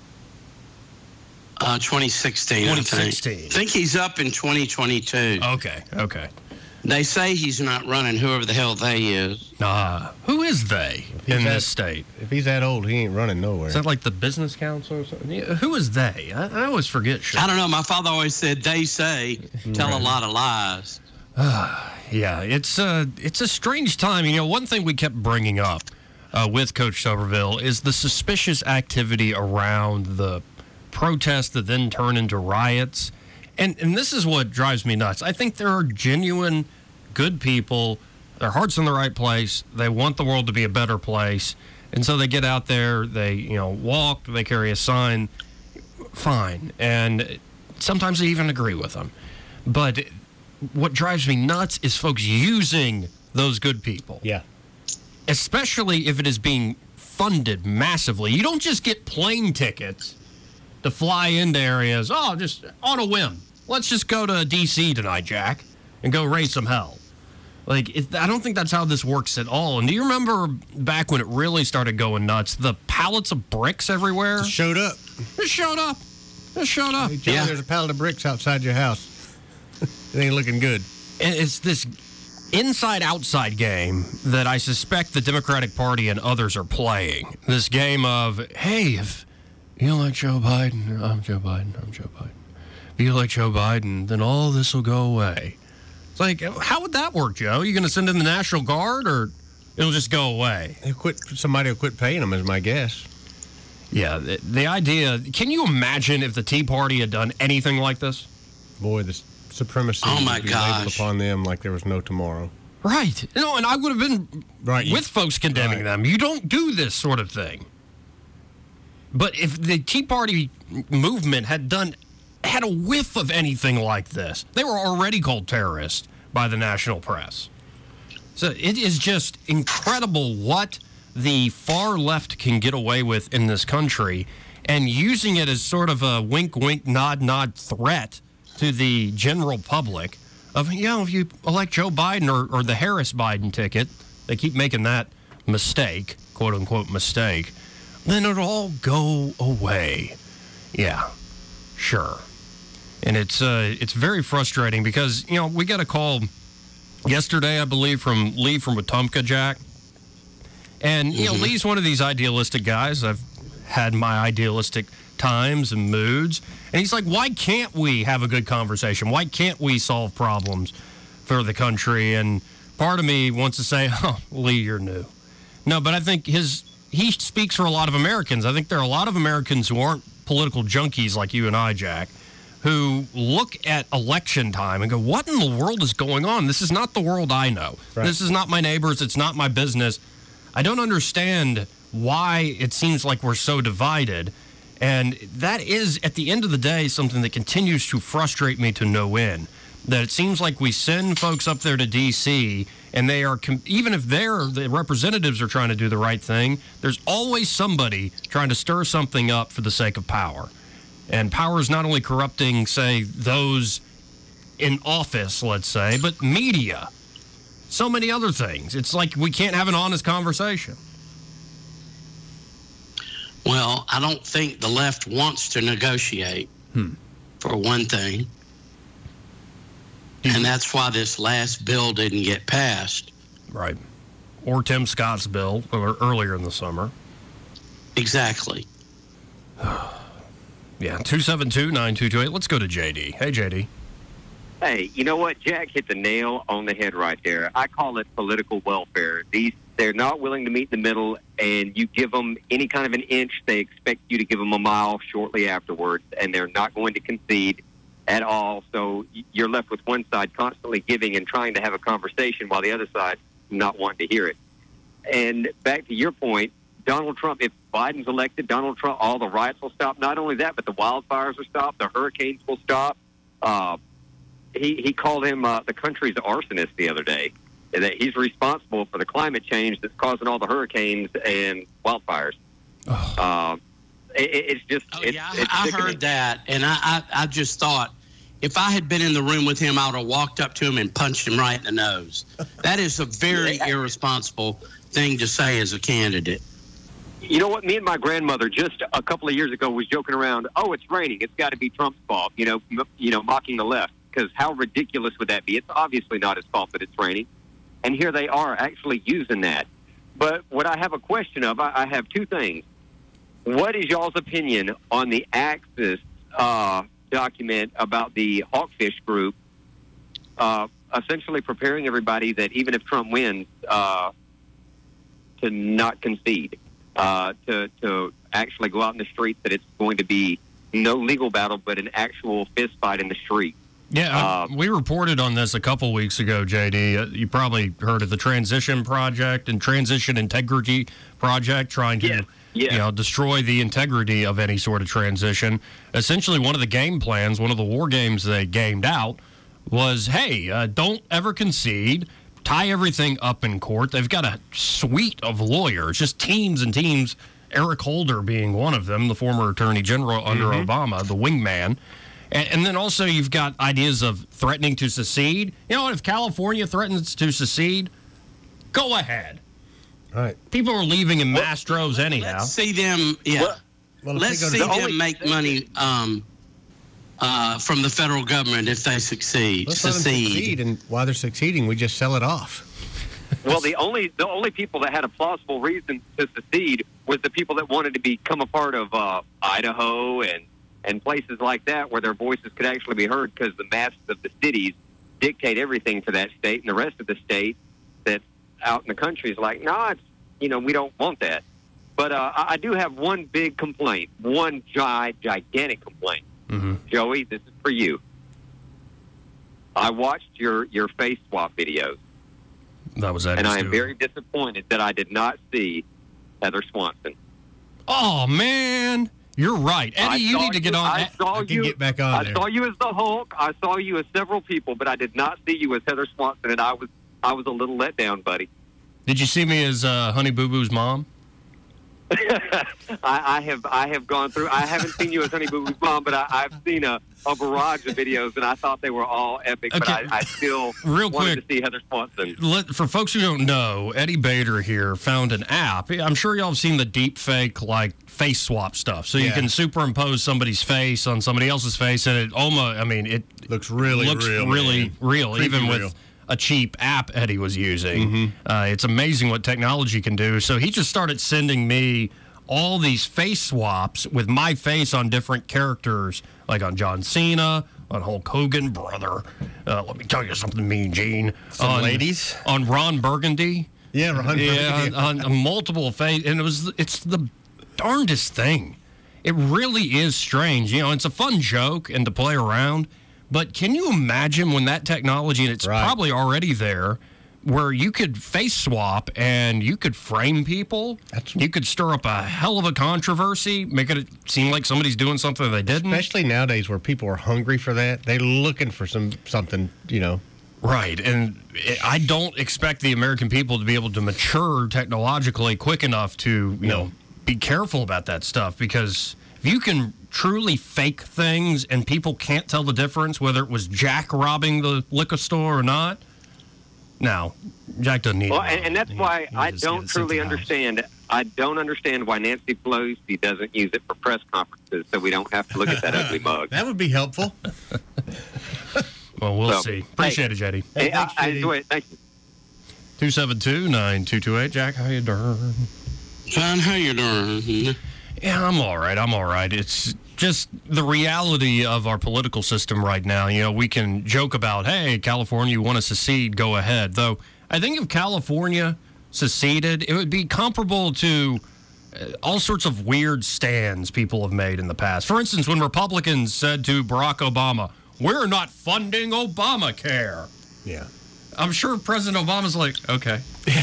Uh, twenty sixteen, twenty I sixteen. think. I think he's up in twenty twenty-two. Okay, okay. They say he's not running, whoever the hell they is. Uh, who is they in that, this state? If he's that old, he ain't running nowhere. Is that like the business council or something? Yeah, who is they? I, I always forget shit. I don't know. My father always said, they say, tell Right. a lot of lies. Yeah, it's a, it's a strange time. You know, one thing we kept bringing up uh, with Coach Tuberville is the suspicious activity around the protests that then turn into riots. And and this is what drives me nuts. I think there are genuine good people. Their heart's in the right place. They want the world to be a better place. And so they get out there, they, you know, walk, they carry a sign. Fine. And sometimes I even agree with them. But what drives me nuts is folks using those good people. Yeah. Especially if it is being funded massively. You don't just get plane tickets to fly into areas, oh, just on a whim. Let's just go to D C tonight, Jack, and go raise some hell. Like, it, I don't think that's how this works at all. And do you remember back when it really started going nuts, the pallets of bricks everywhere? Just showed up. Just showed up. Just showed up. Hey, Johnny, there's a pallet of bricks outside your house. It ain't looking good. And it's this inside-outside game that I suspect the Democratic Party and others are playing. This game of, hey, if you like Joe Biden, I'm Joe Biden, I'm Joe Biden. If you like Joe Biden, then all this will go away. It's like, how would that work, Joe? You going to send in the National Guard, or it'll just go away? They'll quit, somebody will quit paying them, is my guess. Yeah, the, the idea, can you imagine if the Tea Party had done anything like this? Boy, the supremacy Oh, my would be labeled gosh. upon them like there was no tomorrow. Right. You know, and I would have been Right, you- with folks condemning right. them. You don't do this sort of thing. But if the Tea Party movement had done, had a whiff of anything like this, they were already called terrorists by the national press. So it is just incredible what the far left can get away with in this country, and using it as sort of a wink, wink, nod, nod threat to the general public of, you know, if you elect Joe Biden or, or the Harris Biden ticket, they keep making that mistake, quote unquote mistake, then it'll all go away. Yeah, sure. And it's uh, it's very frustrating because, you know, we got a call yesterday, I believe, from Lee from Wetumpka, Jack. And, you Mm-hmm. know, Lee's one of these idealistic guys. I've had my idealistic times and moods. And he's like, why can't we have a good conversation? Why can't we solve problems for the country? And part of me wants to say, oh, Lee, you're new. No, but I think his he speaks for a lot of Americans. I think there are a lot of Americans who aren't political junkies like you and I, Jack, who look at election time and go, what in the world is going on? This is not the world I know. Right. This is not my neighbors. It's not my business. I don't understand why it seems like we're so divided. And that is, at the end of the day, something that continues to frustrate me to no end. That it seems like we send folks up there to D C, and they are, com- even if they're, the representatives are trying to do the right thing, there's always somebody trying to stir something up for the sake of power. And power is not only corrupting, say, those in office, let's say, but media. So many other things. It's like we can't have an honest conversation. Well, I don't think the left wants to negotiate, hmm. for one thing. And that's why this last bill didn't get passed. Right. Or Tim Scott's bill earlier in the summer. Exactly. Yeah, two seven two, nine two two eight. Let's go to J D. Hey, J D. Hey, you know what? Jack hit the nail on the head right there. I call it political welfare. These They're not willing to meet in the middle, and you give them any kind of an inch, they expect you to give them a mile shortly afterwards, and they're not going to concede at all. So you're left with one side constantly giving and trying to have a conversation while the other side not wanting to hear it. And back to your point, Donald Trump, if Biden's elected, Donald Trump, all the riots will stop. Not only that, but the wildfires will stop. The hurricanes will stop. Uh, he, he called him uh, the country's arsonist the other day, that he's responsible for the climate change that's causing all the hurricanes and wildfires. Oh. Uh, it, it's just, oh, it's, yeah, it's I, I sickening. heard that, and I, I, I just thought, if I had been in the room with him, I would have walked up to him and punched him right in the nose. That is a very yeah. irresponsible thing to say as a candidate. You know what? Me and my grandmother just a couple of years ago was joking around, oh, it's raining. It's got to be Trump's fault, you know, m- you know, mocking the left. Because how ridiculous would that be? It's obviously not his fault that it's raining. And here they are actually using that. But what I have a question of, I, I have two things. What is y'all's opinion on the Axis uh, document about the Hawkfish Group uh, essentially preparing everybody that even if Trump wins, uh, to not concede, uh, to, to actually go out in the streets, that it's going to be no legal battle, but an actual fist fight in the street? Yeah, Uh, we reported on this a couple weeks ago, J D. Uh, you probably heard of the Transition Project and Transition Integrity Project, trying to Yeah, yeah. you know, destroy the integrity of any sort of transition. Essentially, one of the game plans, one of the war games they gamed out was, hey, uh, don't ever concede, tie everything up in court. They've got a suite of lawyers, just teams and teams, Eric Holder being one of them, the former Attorney General under Mhm. Obama, the wingman. And, and then also you've got ideas of threatening to secede. You know what? If California threatens to secede, go ahead. Right. People are leaving in mass droves anyhow. Let's see them, yeah. Well, if Let's they go see to them the only- make money um, uh, from the federal government if they succeed. Let's let them secede. succeed, and while they're succeeding, we just sell it off. Well, the only the only people that had a plausible reason to secede was the people that wanted to become a part of uh, Idaho and, and places like that, where their voices could actually be heard, because the masses of the cities dictate everything to that state, and the rest of the state that's out in the country is like, no, nah, it's, you know, we don't want that. But uh, I I do have one big complaint, one gi- gigantic complaint. Mm-hmm. Joey, this is for you. I watched your, your face swap videos. That was Eddie And I am Stewart. very disappointed that I did not see Heather Swanson. Oh, man. You're right. Eddie, I you saw need to get on. I saw I can you. get back on I there. saw you as the Hulk. I saw you as several people, but I did not see you as Heather Swanson, and I was I was a little let down, buddy. Did you see me as uh, Honey Boo Boo's mom? I, I have I have gone through. I haven't seen you as Honey Boo Boo's mom, but I, I've seen a, a barrage of videos, and I thought they were all epic. But Okay. I, I still Real wanted quick. to see Heather Swanson. Let, for folks who don't know, Eddie Bader here found an app. I'm sure y'all have seen the deep fake, like, face swap stuff. So you Yeah. can superimpose somebody's face on somebody else's face, and it almost, I mean, it Looks really looks real, really man. real, Creepy even with real. a cheap app Eddie was using. Mm-hmm. Uh, it's amazing what technology can do. So he just started sending me all these face swaps with my face on different characters, like on John Cena, on Hulk Hogan, brother. Uh, let me tell you something, Mean Gene. Some on, ladies? On Ron Burgundy. Yeah, Ron Yeah, Burgundy. on, on multiple face. And it was, it's the darndest thing. It really is strange. You know, it's a fun joke and to play around. But can you imagine when that technology, and it's Right. probably already there, where you could face swap and you could frame people. That's, you could stir up a hell of a controversy, make it seem like somebody's doing something they didn't. Especially nowadays where people are hungry for that. They're looking for some something, you know. Right, and I don't expect the American people to be able to mature technologically quick enough to, you know, be careful about that stuff, because if you can truly fake things and people can't tell the difference whether it was Jack robbing the liquor store or not, now, Jack doesn't need Well, it. and, and that's why I don't truly understand. I don't understand why Nancy Pelosi doesn't use it for press conferences, so we don't have to look at that ugly mug. That would be helpful. Well, we'll So, see. Appreciate hey, it, Jetty. Hey, I, I enjoy it. Thank you. two seven two, nine two two eight. Jack, how you doing? Fine, how you doing? Yeah, I'm all right. I'm all right. It's just the reality of our political system right now. You know, we can joke about, hey, California, you want to secede, go ahead. Though, I think if California seceded, it would be comparable to uh, all sorts of weird stands people have made in the past. For instance, when Republicans said to Barack Obama, we're not funding Obamacare. Yeah. I'm sure President Obama's like, okay.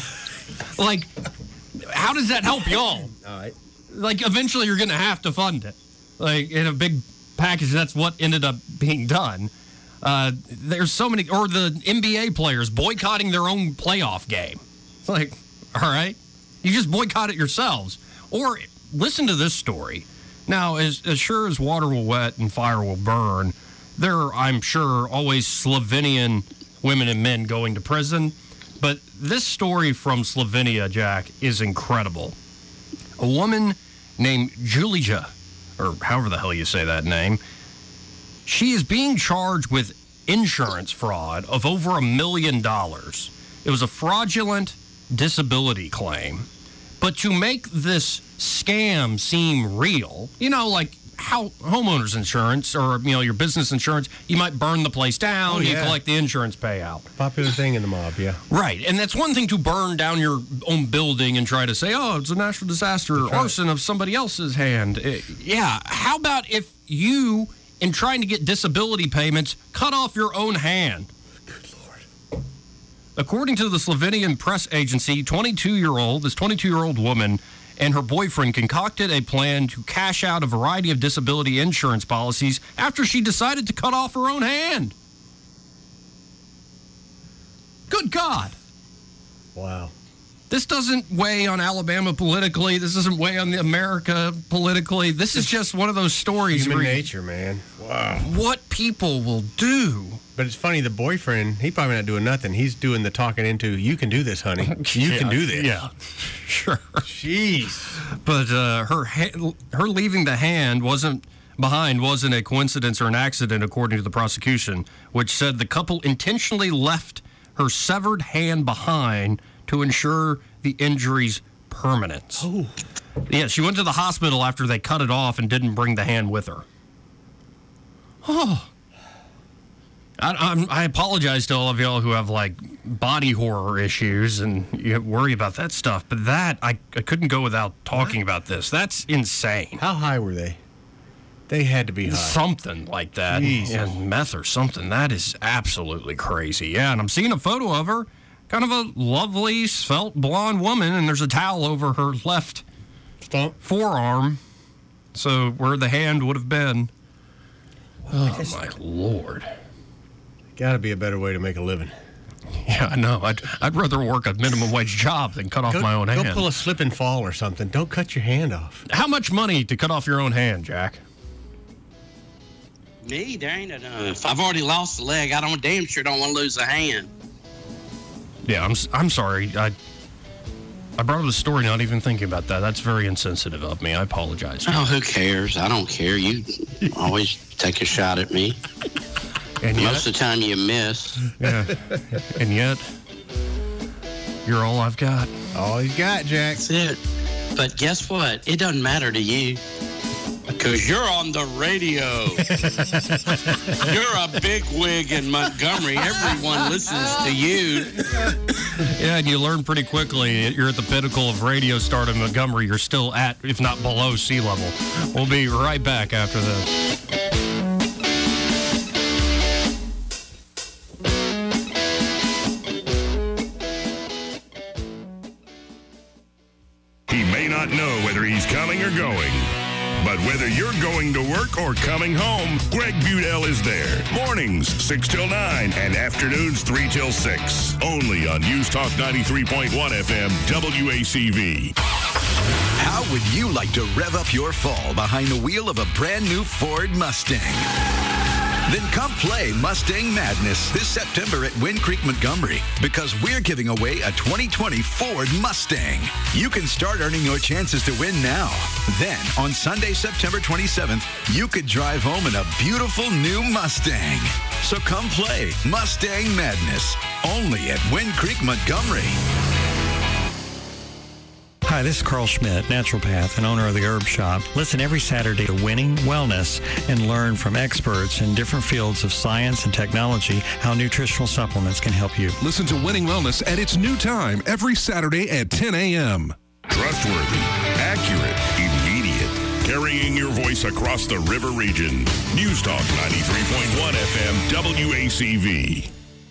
Like, how does that help y'all? All right. Like, eventually you're going to have to fund it. Like, in a big package, that's what ended up being done. Uh, there's so many, or the N B A players boycotting their own playoff game. It's like, all right, you just boycott it yourselves. Or listen to this story. Now, as, as sure as water will wet and fire will burn, there are, I'm sure, always Slovenian women and men going to prison. But this story from Slovenia, Jack, is incredible. A woman named Julija, or however the hell you say that name, she is being charged with insurance fraud of over a million dollars. It was a fraudulent disability claim. But to make this scam seem real, you know, like how homeowners insurance or, you know, your business insurance, you might burn the place down, Oh, you yeah. collect the insurance payout. Popular thing in the mob, yeah. Right, and that's one thing to burn down your own building and try to say, oh, it's a natural disaster, That's right. arson of somebody else's hand. Uh, yeah, how about if you, in trying to get disability payments, cut off your own hand? Good Lord. According to the Slovenian press agency, twenty-two-year-old, this twenty-two-year-old woman and her boyfriend concocted a plan to cash out a variety of disability insurance policies after she decided to cut off her own hand. Good God. Wow. This doesn't weigh on Alabama politically. This doesn't weigh on the America politically. This is just one of those stories Human where nature, man. Wow. what people will do. But it's funny, the boyfriend, he probably not doing nothing. He's doing the talking into, you can do this, honey. You Yeah, can do this. Yeah, sure. Jeez. But uh, her ha- her leaving the hand wasn't behind wasn't a coincidence or an accident, according to the prosecution, which said the couple intentionally left her severed hand behind to ensure the injury's permanence. Oh. Yeah, she went to the hospital after they cut it off and didn't bring the hand with her. Oh. I, I'm, I apologize to all of y'all who have, like, body horror issues and you worry about that stuff, but that, I, I couldn't go without talking about this. That's insane. How high were they? They had to be high. Something like that. Jesus. Yeah, meth or something. That is absolutely crazy. Yeah, and I'm seeing a photo of her. Kind of a lovely, svelte, blonde woman, and there's a towel over her left Stump. forearm, so where the hand would have been. Oh, my Lord. Got to be a better way to make a living. Yeah, I know. I'd, I'd rather work a minimum wage job than cut off Go, my own go hand. pull a slip and fall or something. Don't cut your hand off. How much money to cut off your own hand, Jack? Me, there ain't enough. I've already lost a leg. I don't damn sure don't want to lose a hand. Yeah, I'm s- I'm sorry. I I brought up the story not even thinking about that. That's very insensitive of me. I apologize. Oh, who cares? I don't care. You always take a shot at me. And yet, most of the time you miss. Yeah. And yet, you're all I've got. All he's got, Jack. That's it. But guess what? It doesn't matter to you. Because you're on the radio. You're a big wig in Montgomery. Everyone listens to you. Yeah, and you learn pretty quickly. You're at the pinnacle of radio start in Montgomery. You're still at, if not below, sea level. We'll be right back after this. He may not know whether he's coming or going. But whether you're going to work or coming home, Greg Budell is there. Mornings, six till nine, and afternoons, three till six. Only on News Talk ninety-three point one F M, W A C V. How would you like to rev up your fall behind the wheel of a brand new Ford Mustang? Then come play Mustang Madness this September at Wind Creek, Montgomery, because we're giving away a twenty twenty Ford Mustang. You can start earning your chances to win now. Then, on Sunday, September twenty-seventh, you could drive home in a beautiful new Mustang. So come play Mustang Madness, only at Wind Creek, Montgomery. Hi, this is Carl Schmidt, naturopath and owner of the Herb Shop. Listen every Saturday to Winning Wellness and learn from experts in different fields of science and technology how nutritional supplements can help you. Listen to Winning Wellness at its new time every Saturday at ten a.m. Trustworthy, accurate, immediate. Carrying your voice across the river region. News Talk ninety-three point one F M, W A C V.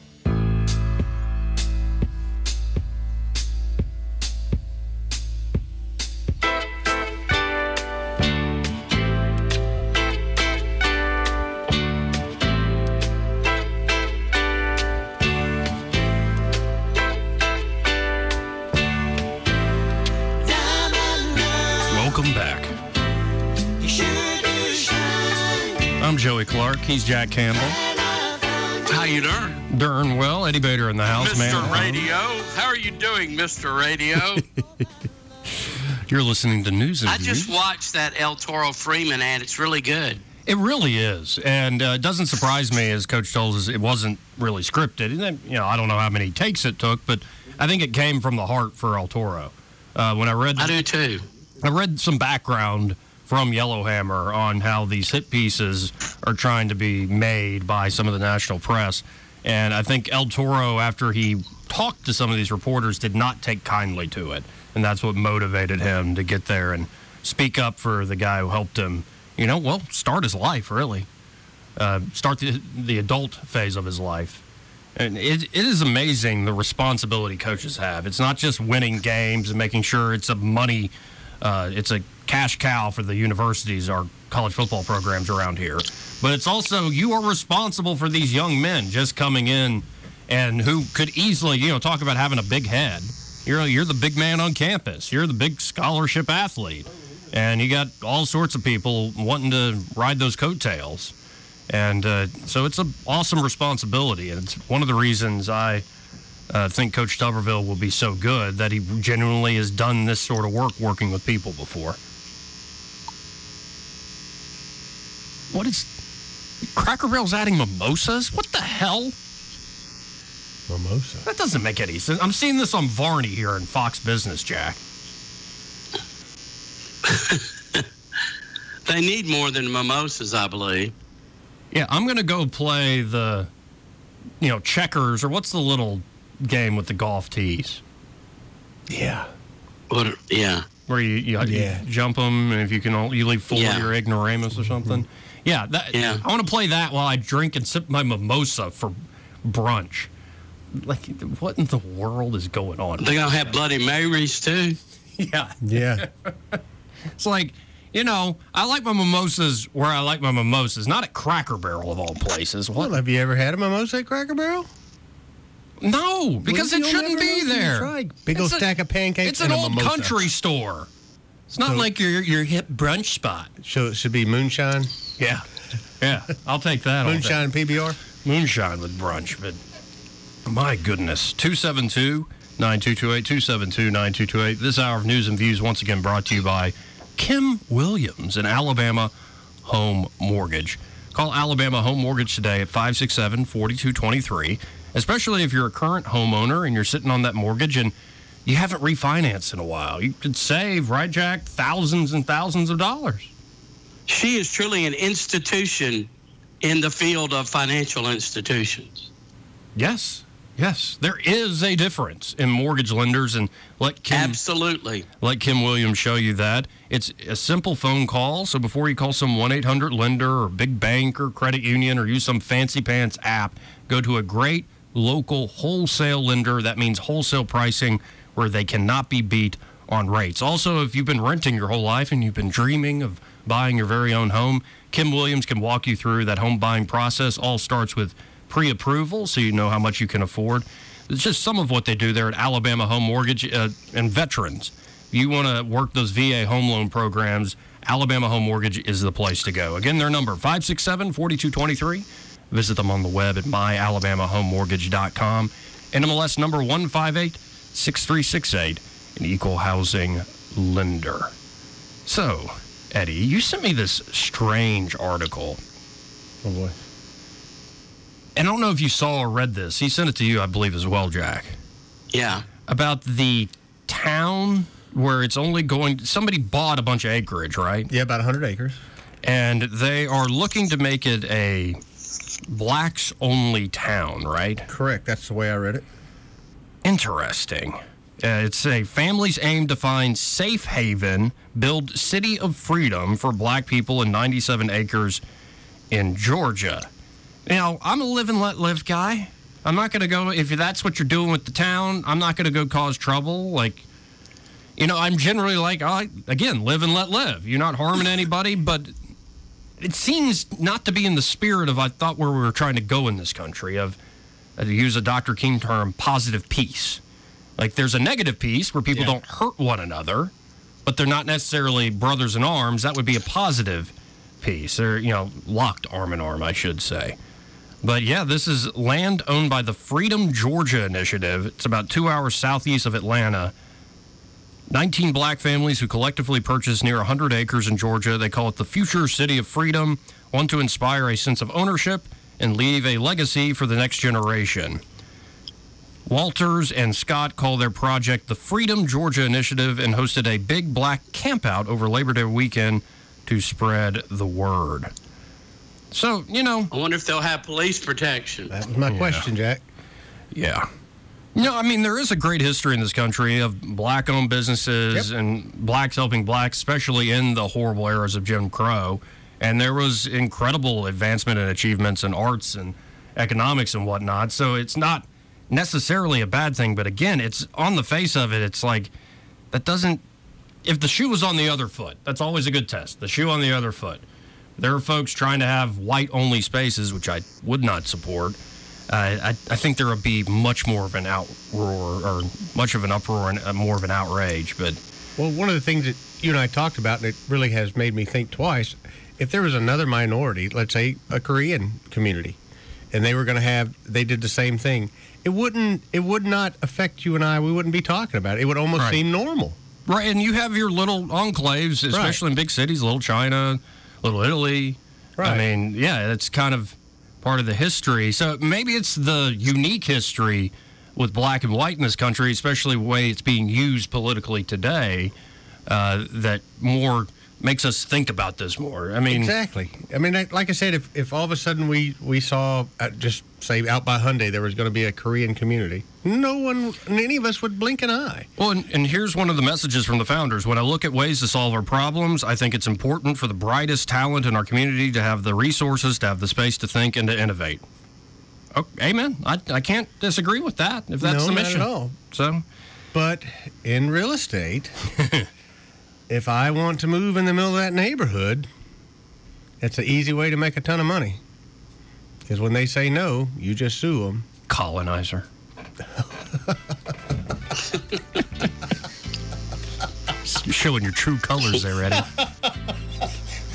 I'm Joey Clark. He's Jack Campbell. How you doing? Darn well. Eddie Bader in the house, Mister man. Radio. How are you doing, Mister Radio? You're listening to News and I Views. just watched that El Toro Freeman ad. It's really good. It really is. And uh, it doesn't surprise me, as Coach told us, it wasn't really scripted. And then, you know, I don't know how many takes it took, but I think it came from the heart for El Toro. Uh, when I read... I do, too. I read some background from Yellowhammer on how these hit pieces are trying to be made by some of the national press. And I think El Toro, after he talked to some of these reporters, did not take kindly to it. And that's what motivated him to get there and speak up for the guy who helped him, you know, well, start his life, really. Uh, start the, the adult phase of his life. And it, it is amazing the responsibility coaches have. It's not just winning games and making sure it's a money, uh, it's a cash cow for the universities, our college football programs around here. But it's also, you are responsible for these young men just coming in and who could easily, you know, talk about having a big head. You're, you're the big man on campus. You're the big scholarship athlete. And you got all sorts of people wanting to ride those coattails. And uh, so it's an awesome responsibility. And it's one of the reasons I uh, think Coach Tuberville will be so good, that he genuinely has done this sort of work working with people before. What is... Cracker Barrel's adding mimosas? What the hell? Mimosa? That doesn't make any sense. I'm seeing this on Varney here in Fox Business, Jack. They need more than mimosas, I believe. Yeah, I'm going to go play the, you know, checkers, or what's the little game with the golf tees? Yeah. What? Yeah. Where you, you, Yeah. you jump them, and if you can, you leave full Yeah. of your ignoramus or something. Yeah, that, Yeah. I want to play that while I drink and sip my mimosa for brunch. Like, what in the world is going on? They're going to have Bloody Marys, too? Yeah. Yeah. It's like, you know, I like my mimosas where I like my mimosas, not at Cracker Barrel of all places. What? Well, have you ever had a mimosa at Cracker Barrel? No, because Well, it you'll shouldn't never be know till you there. try. Big old It's a- stack of pancakes It's an and a old mimosa. country store. It's not So- like your your hip brunch spot. So it should be moonshine? Yeah. Yeah, I'll take that. all day. Moonshine P B R? Moonshine with brunch, but my goodness. two seven two, nine two two eight, two seven two, nine two two eight. This hour of News and Views once again brought to you by Kim Williams, an Alabama home mortgage. Call Alabama Home Mortgage today at five six seven, four two two three, especially if you're a current homeowner and you're sitting on that mortgage and you haven't refinanced in a while. You could save, right, Jack, thousands and thousands of dollars. She is truly an institution in the field of financial institutions. Yes, yes. There is a difference in mortgage lenders, and let Kim, Absolutely. let Kim Williams show you that. It's a simple phone call, so before you call some one eight hundred lender or big bank or credit union or use some fancy pants app, go to a great local wholesale lender. That means wholesale pricing where they cannot be beat on rates. Also, if you've been renting your whole life and you've been dreaming of buying your very own home, Kim Williams can walk you through that home buying process. All starts with pre-approval, so you know how much you can afford. It's just some of what they do there at Alabama Home Mortgage. Uh, and veterans, if you want to work those V A home loan programs, Alabama Home Mortgage is the place to go. Again, their number, five six seven, four two two three. Visit them on the web at my alabama home mortgage dot com. N M L S number one five eight six three six eight, an equal housing lender. So, Eddie, you sent me this strange article. Oh, boy. And I don't know if you saw or read this. He sent it to you, I believe, as well, Jack. Yeah. About the town where it's only going... Somebody bought a bunch of acreage, right? Yeah, about one hundred acres. And they are looking to make it a blacks-only town, right? Correct. That's the way I read it. Interesting. Uh, it's a family's aim to find safe haven, build City of Freedom for black people in ninety-seven acres in Georgia. Now, I'm a live and let live guy. I'm not going to go, if that's what you're doing with the town, I'm not going to go cause trouble. Like, you know, I'm generally like, oh, again, live and let live. You're not harming anybody, but it seems not to be in the spirit of, I thought, where we were trying to go in this country, of, uh, to use a Doctor King term, positive peace. Like, there's a negative peace where people yeah. don't hurt one another, but they're not necessarily brothers in arms. That would be a positive peace. They're, you know, locked arm in arm, I should say. But, yeah, this is land owned by the Freedom Georgia Initiative. It's about two hours southeast of Atlanta. nineteen black families who collectively purchased near one hundred acres in Georgia. They call it the Future City of Freedom, want to inspire a sense of ownership and leave a legacy for the next generation. Walters and Scott call their project the Freedom Georgia Initiative and hosted a big black campout over Labor Day weekend to spread the word. So, you know... I wonder if they'll have police protection. That was my yeah. question, Jack. Yeah. You know, I mean, there is a great history in this country of black-owned businesses yep. and blacks helping blacks, especially in the horrible eras of Jim Crow. And there was incredible advancement and achievements in arts and economics and whatnot. So it's not necessarily a bad thing. But again, it's on the face of it, it's like, that doesn't... If the shoe was on the other foot, that's always a good test. The shoe on the other foot. There are folks trying to have white-only spaces, which I would not support. Uh, I, I think there would be much more of an outroar, or much of an uproar and uh, more of an outrage. But well, one of the things that you and I talked about, and it really has made me think twice, if there was another minority, let's say a Korean community, and they were going to have, they did the same thing, it wouldn't, it would not affect you and I. We wouldn't be talking about it. It would almost right. seem normal. Right, and you have your little enclaves, especially right. in big cities, Little China, Little Italy. Right. I mean, yeah, that's kind of part of the history. So maybe it's the unique history with black and white in this country, especially the way it's being used politically today, uh, that more makes us think about this more. I mean, exactly. I mean, like I said, if, if all of a sudden we, we saw, uh, just say out by Hyundai, there was going to be a Korean community, no one, any of us would blink an eye. Well, and, and here's one of the messages from the founders. When I look at ways to solve our problems, I think it's important for the brightest talent in our community to have the resources, to have the space to think and to innovate. Oh, amen. I, I can't disagree with that, if that's no, the mission. Not at all. So, but in real estate... If I want to move in the middle of that neighborhood, it's an easy way to make a ton of money. Because when they say no, you just sue them. Colonizer. You're showing your true colors there, Eddie.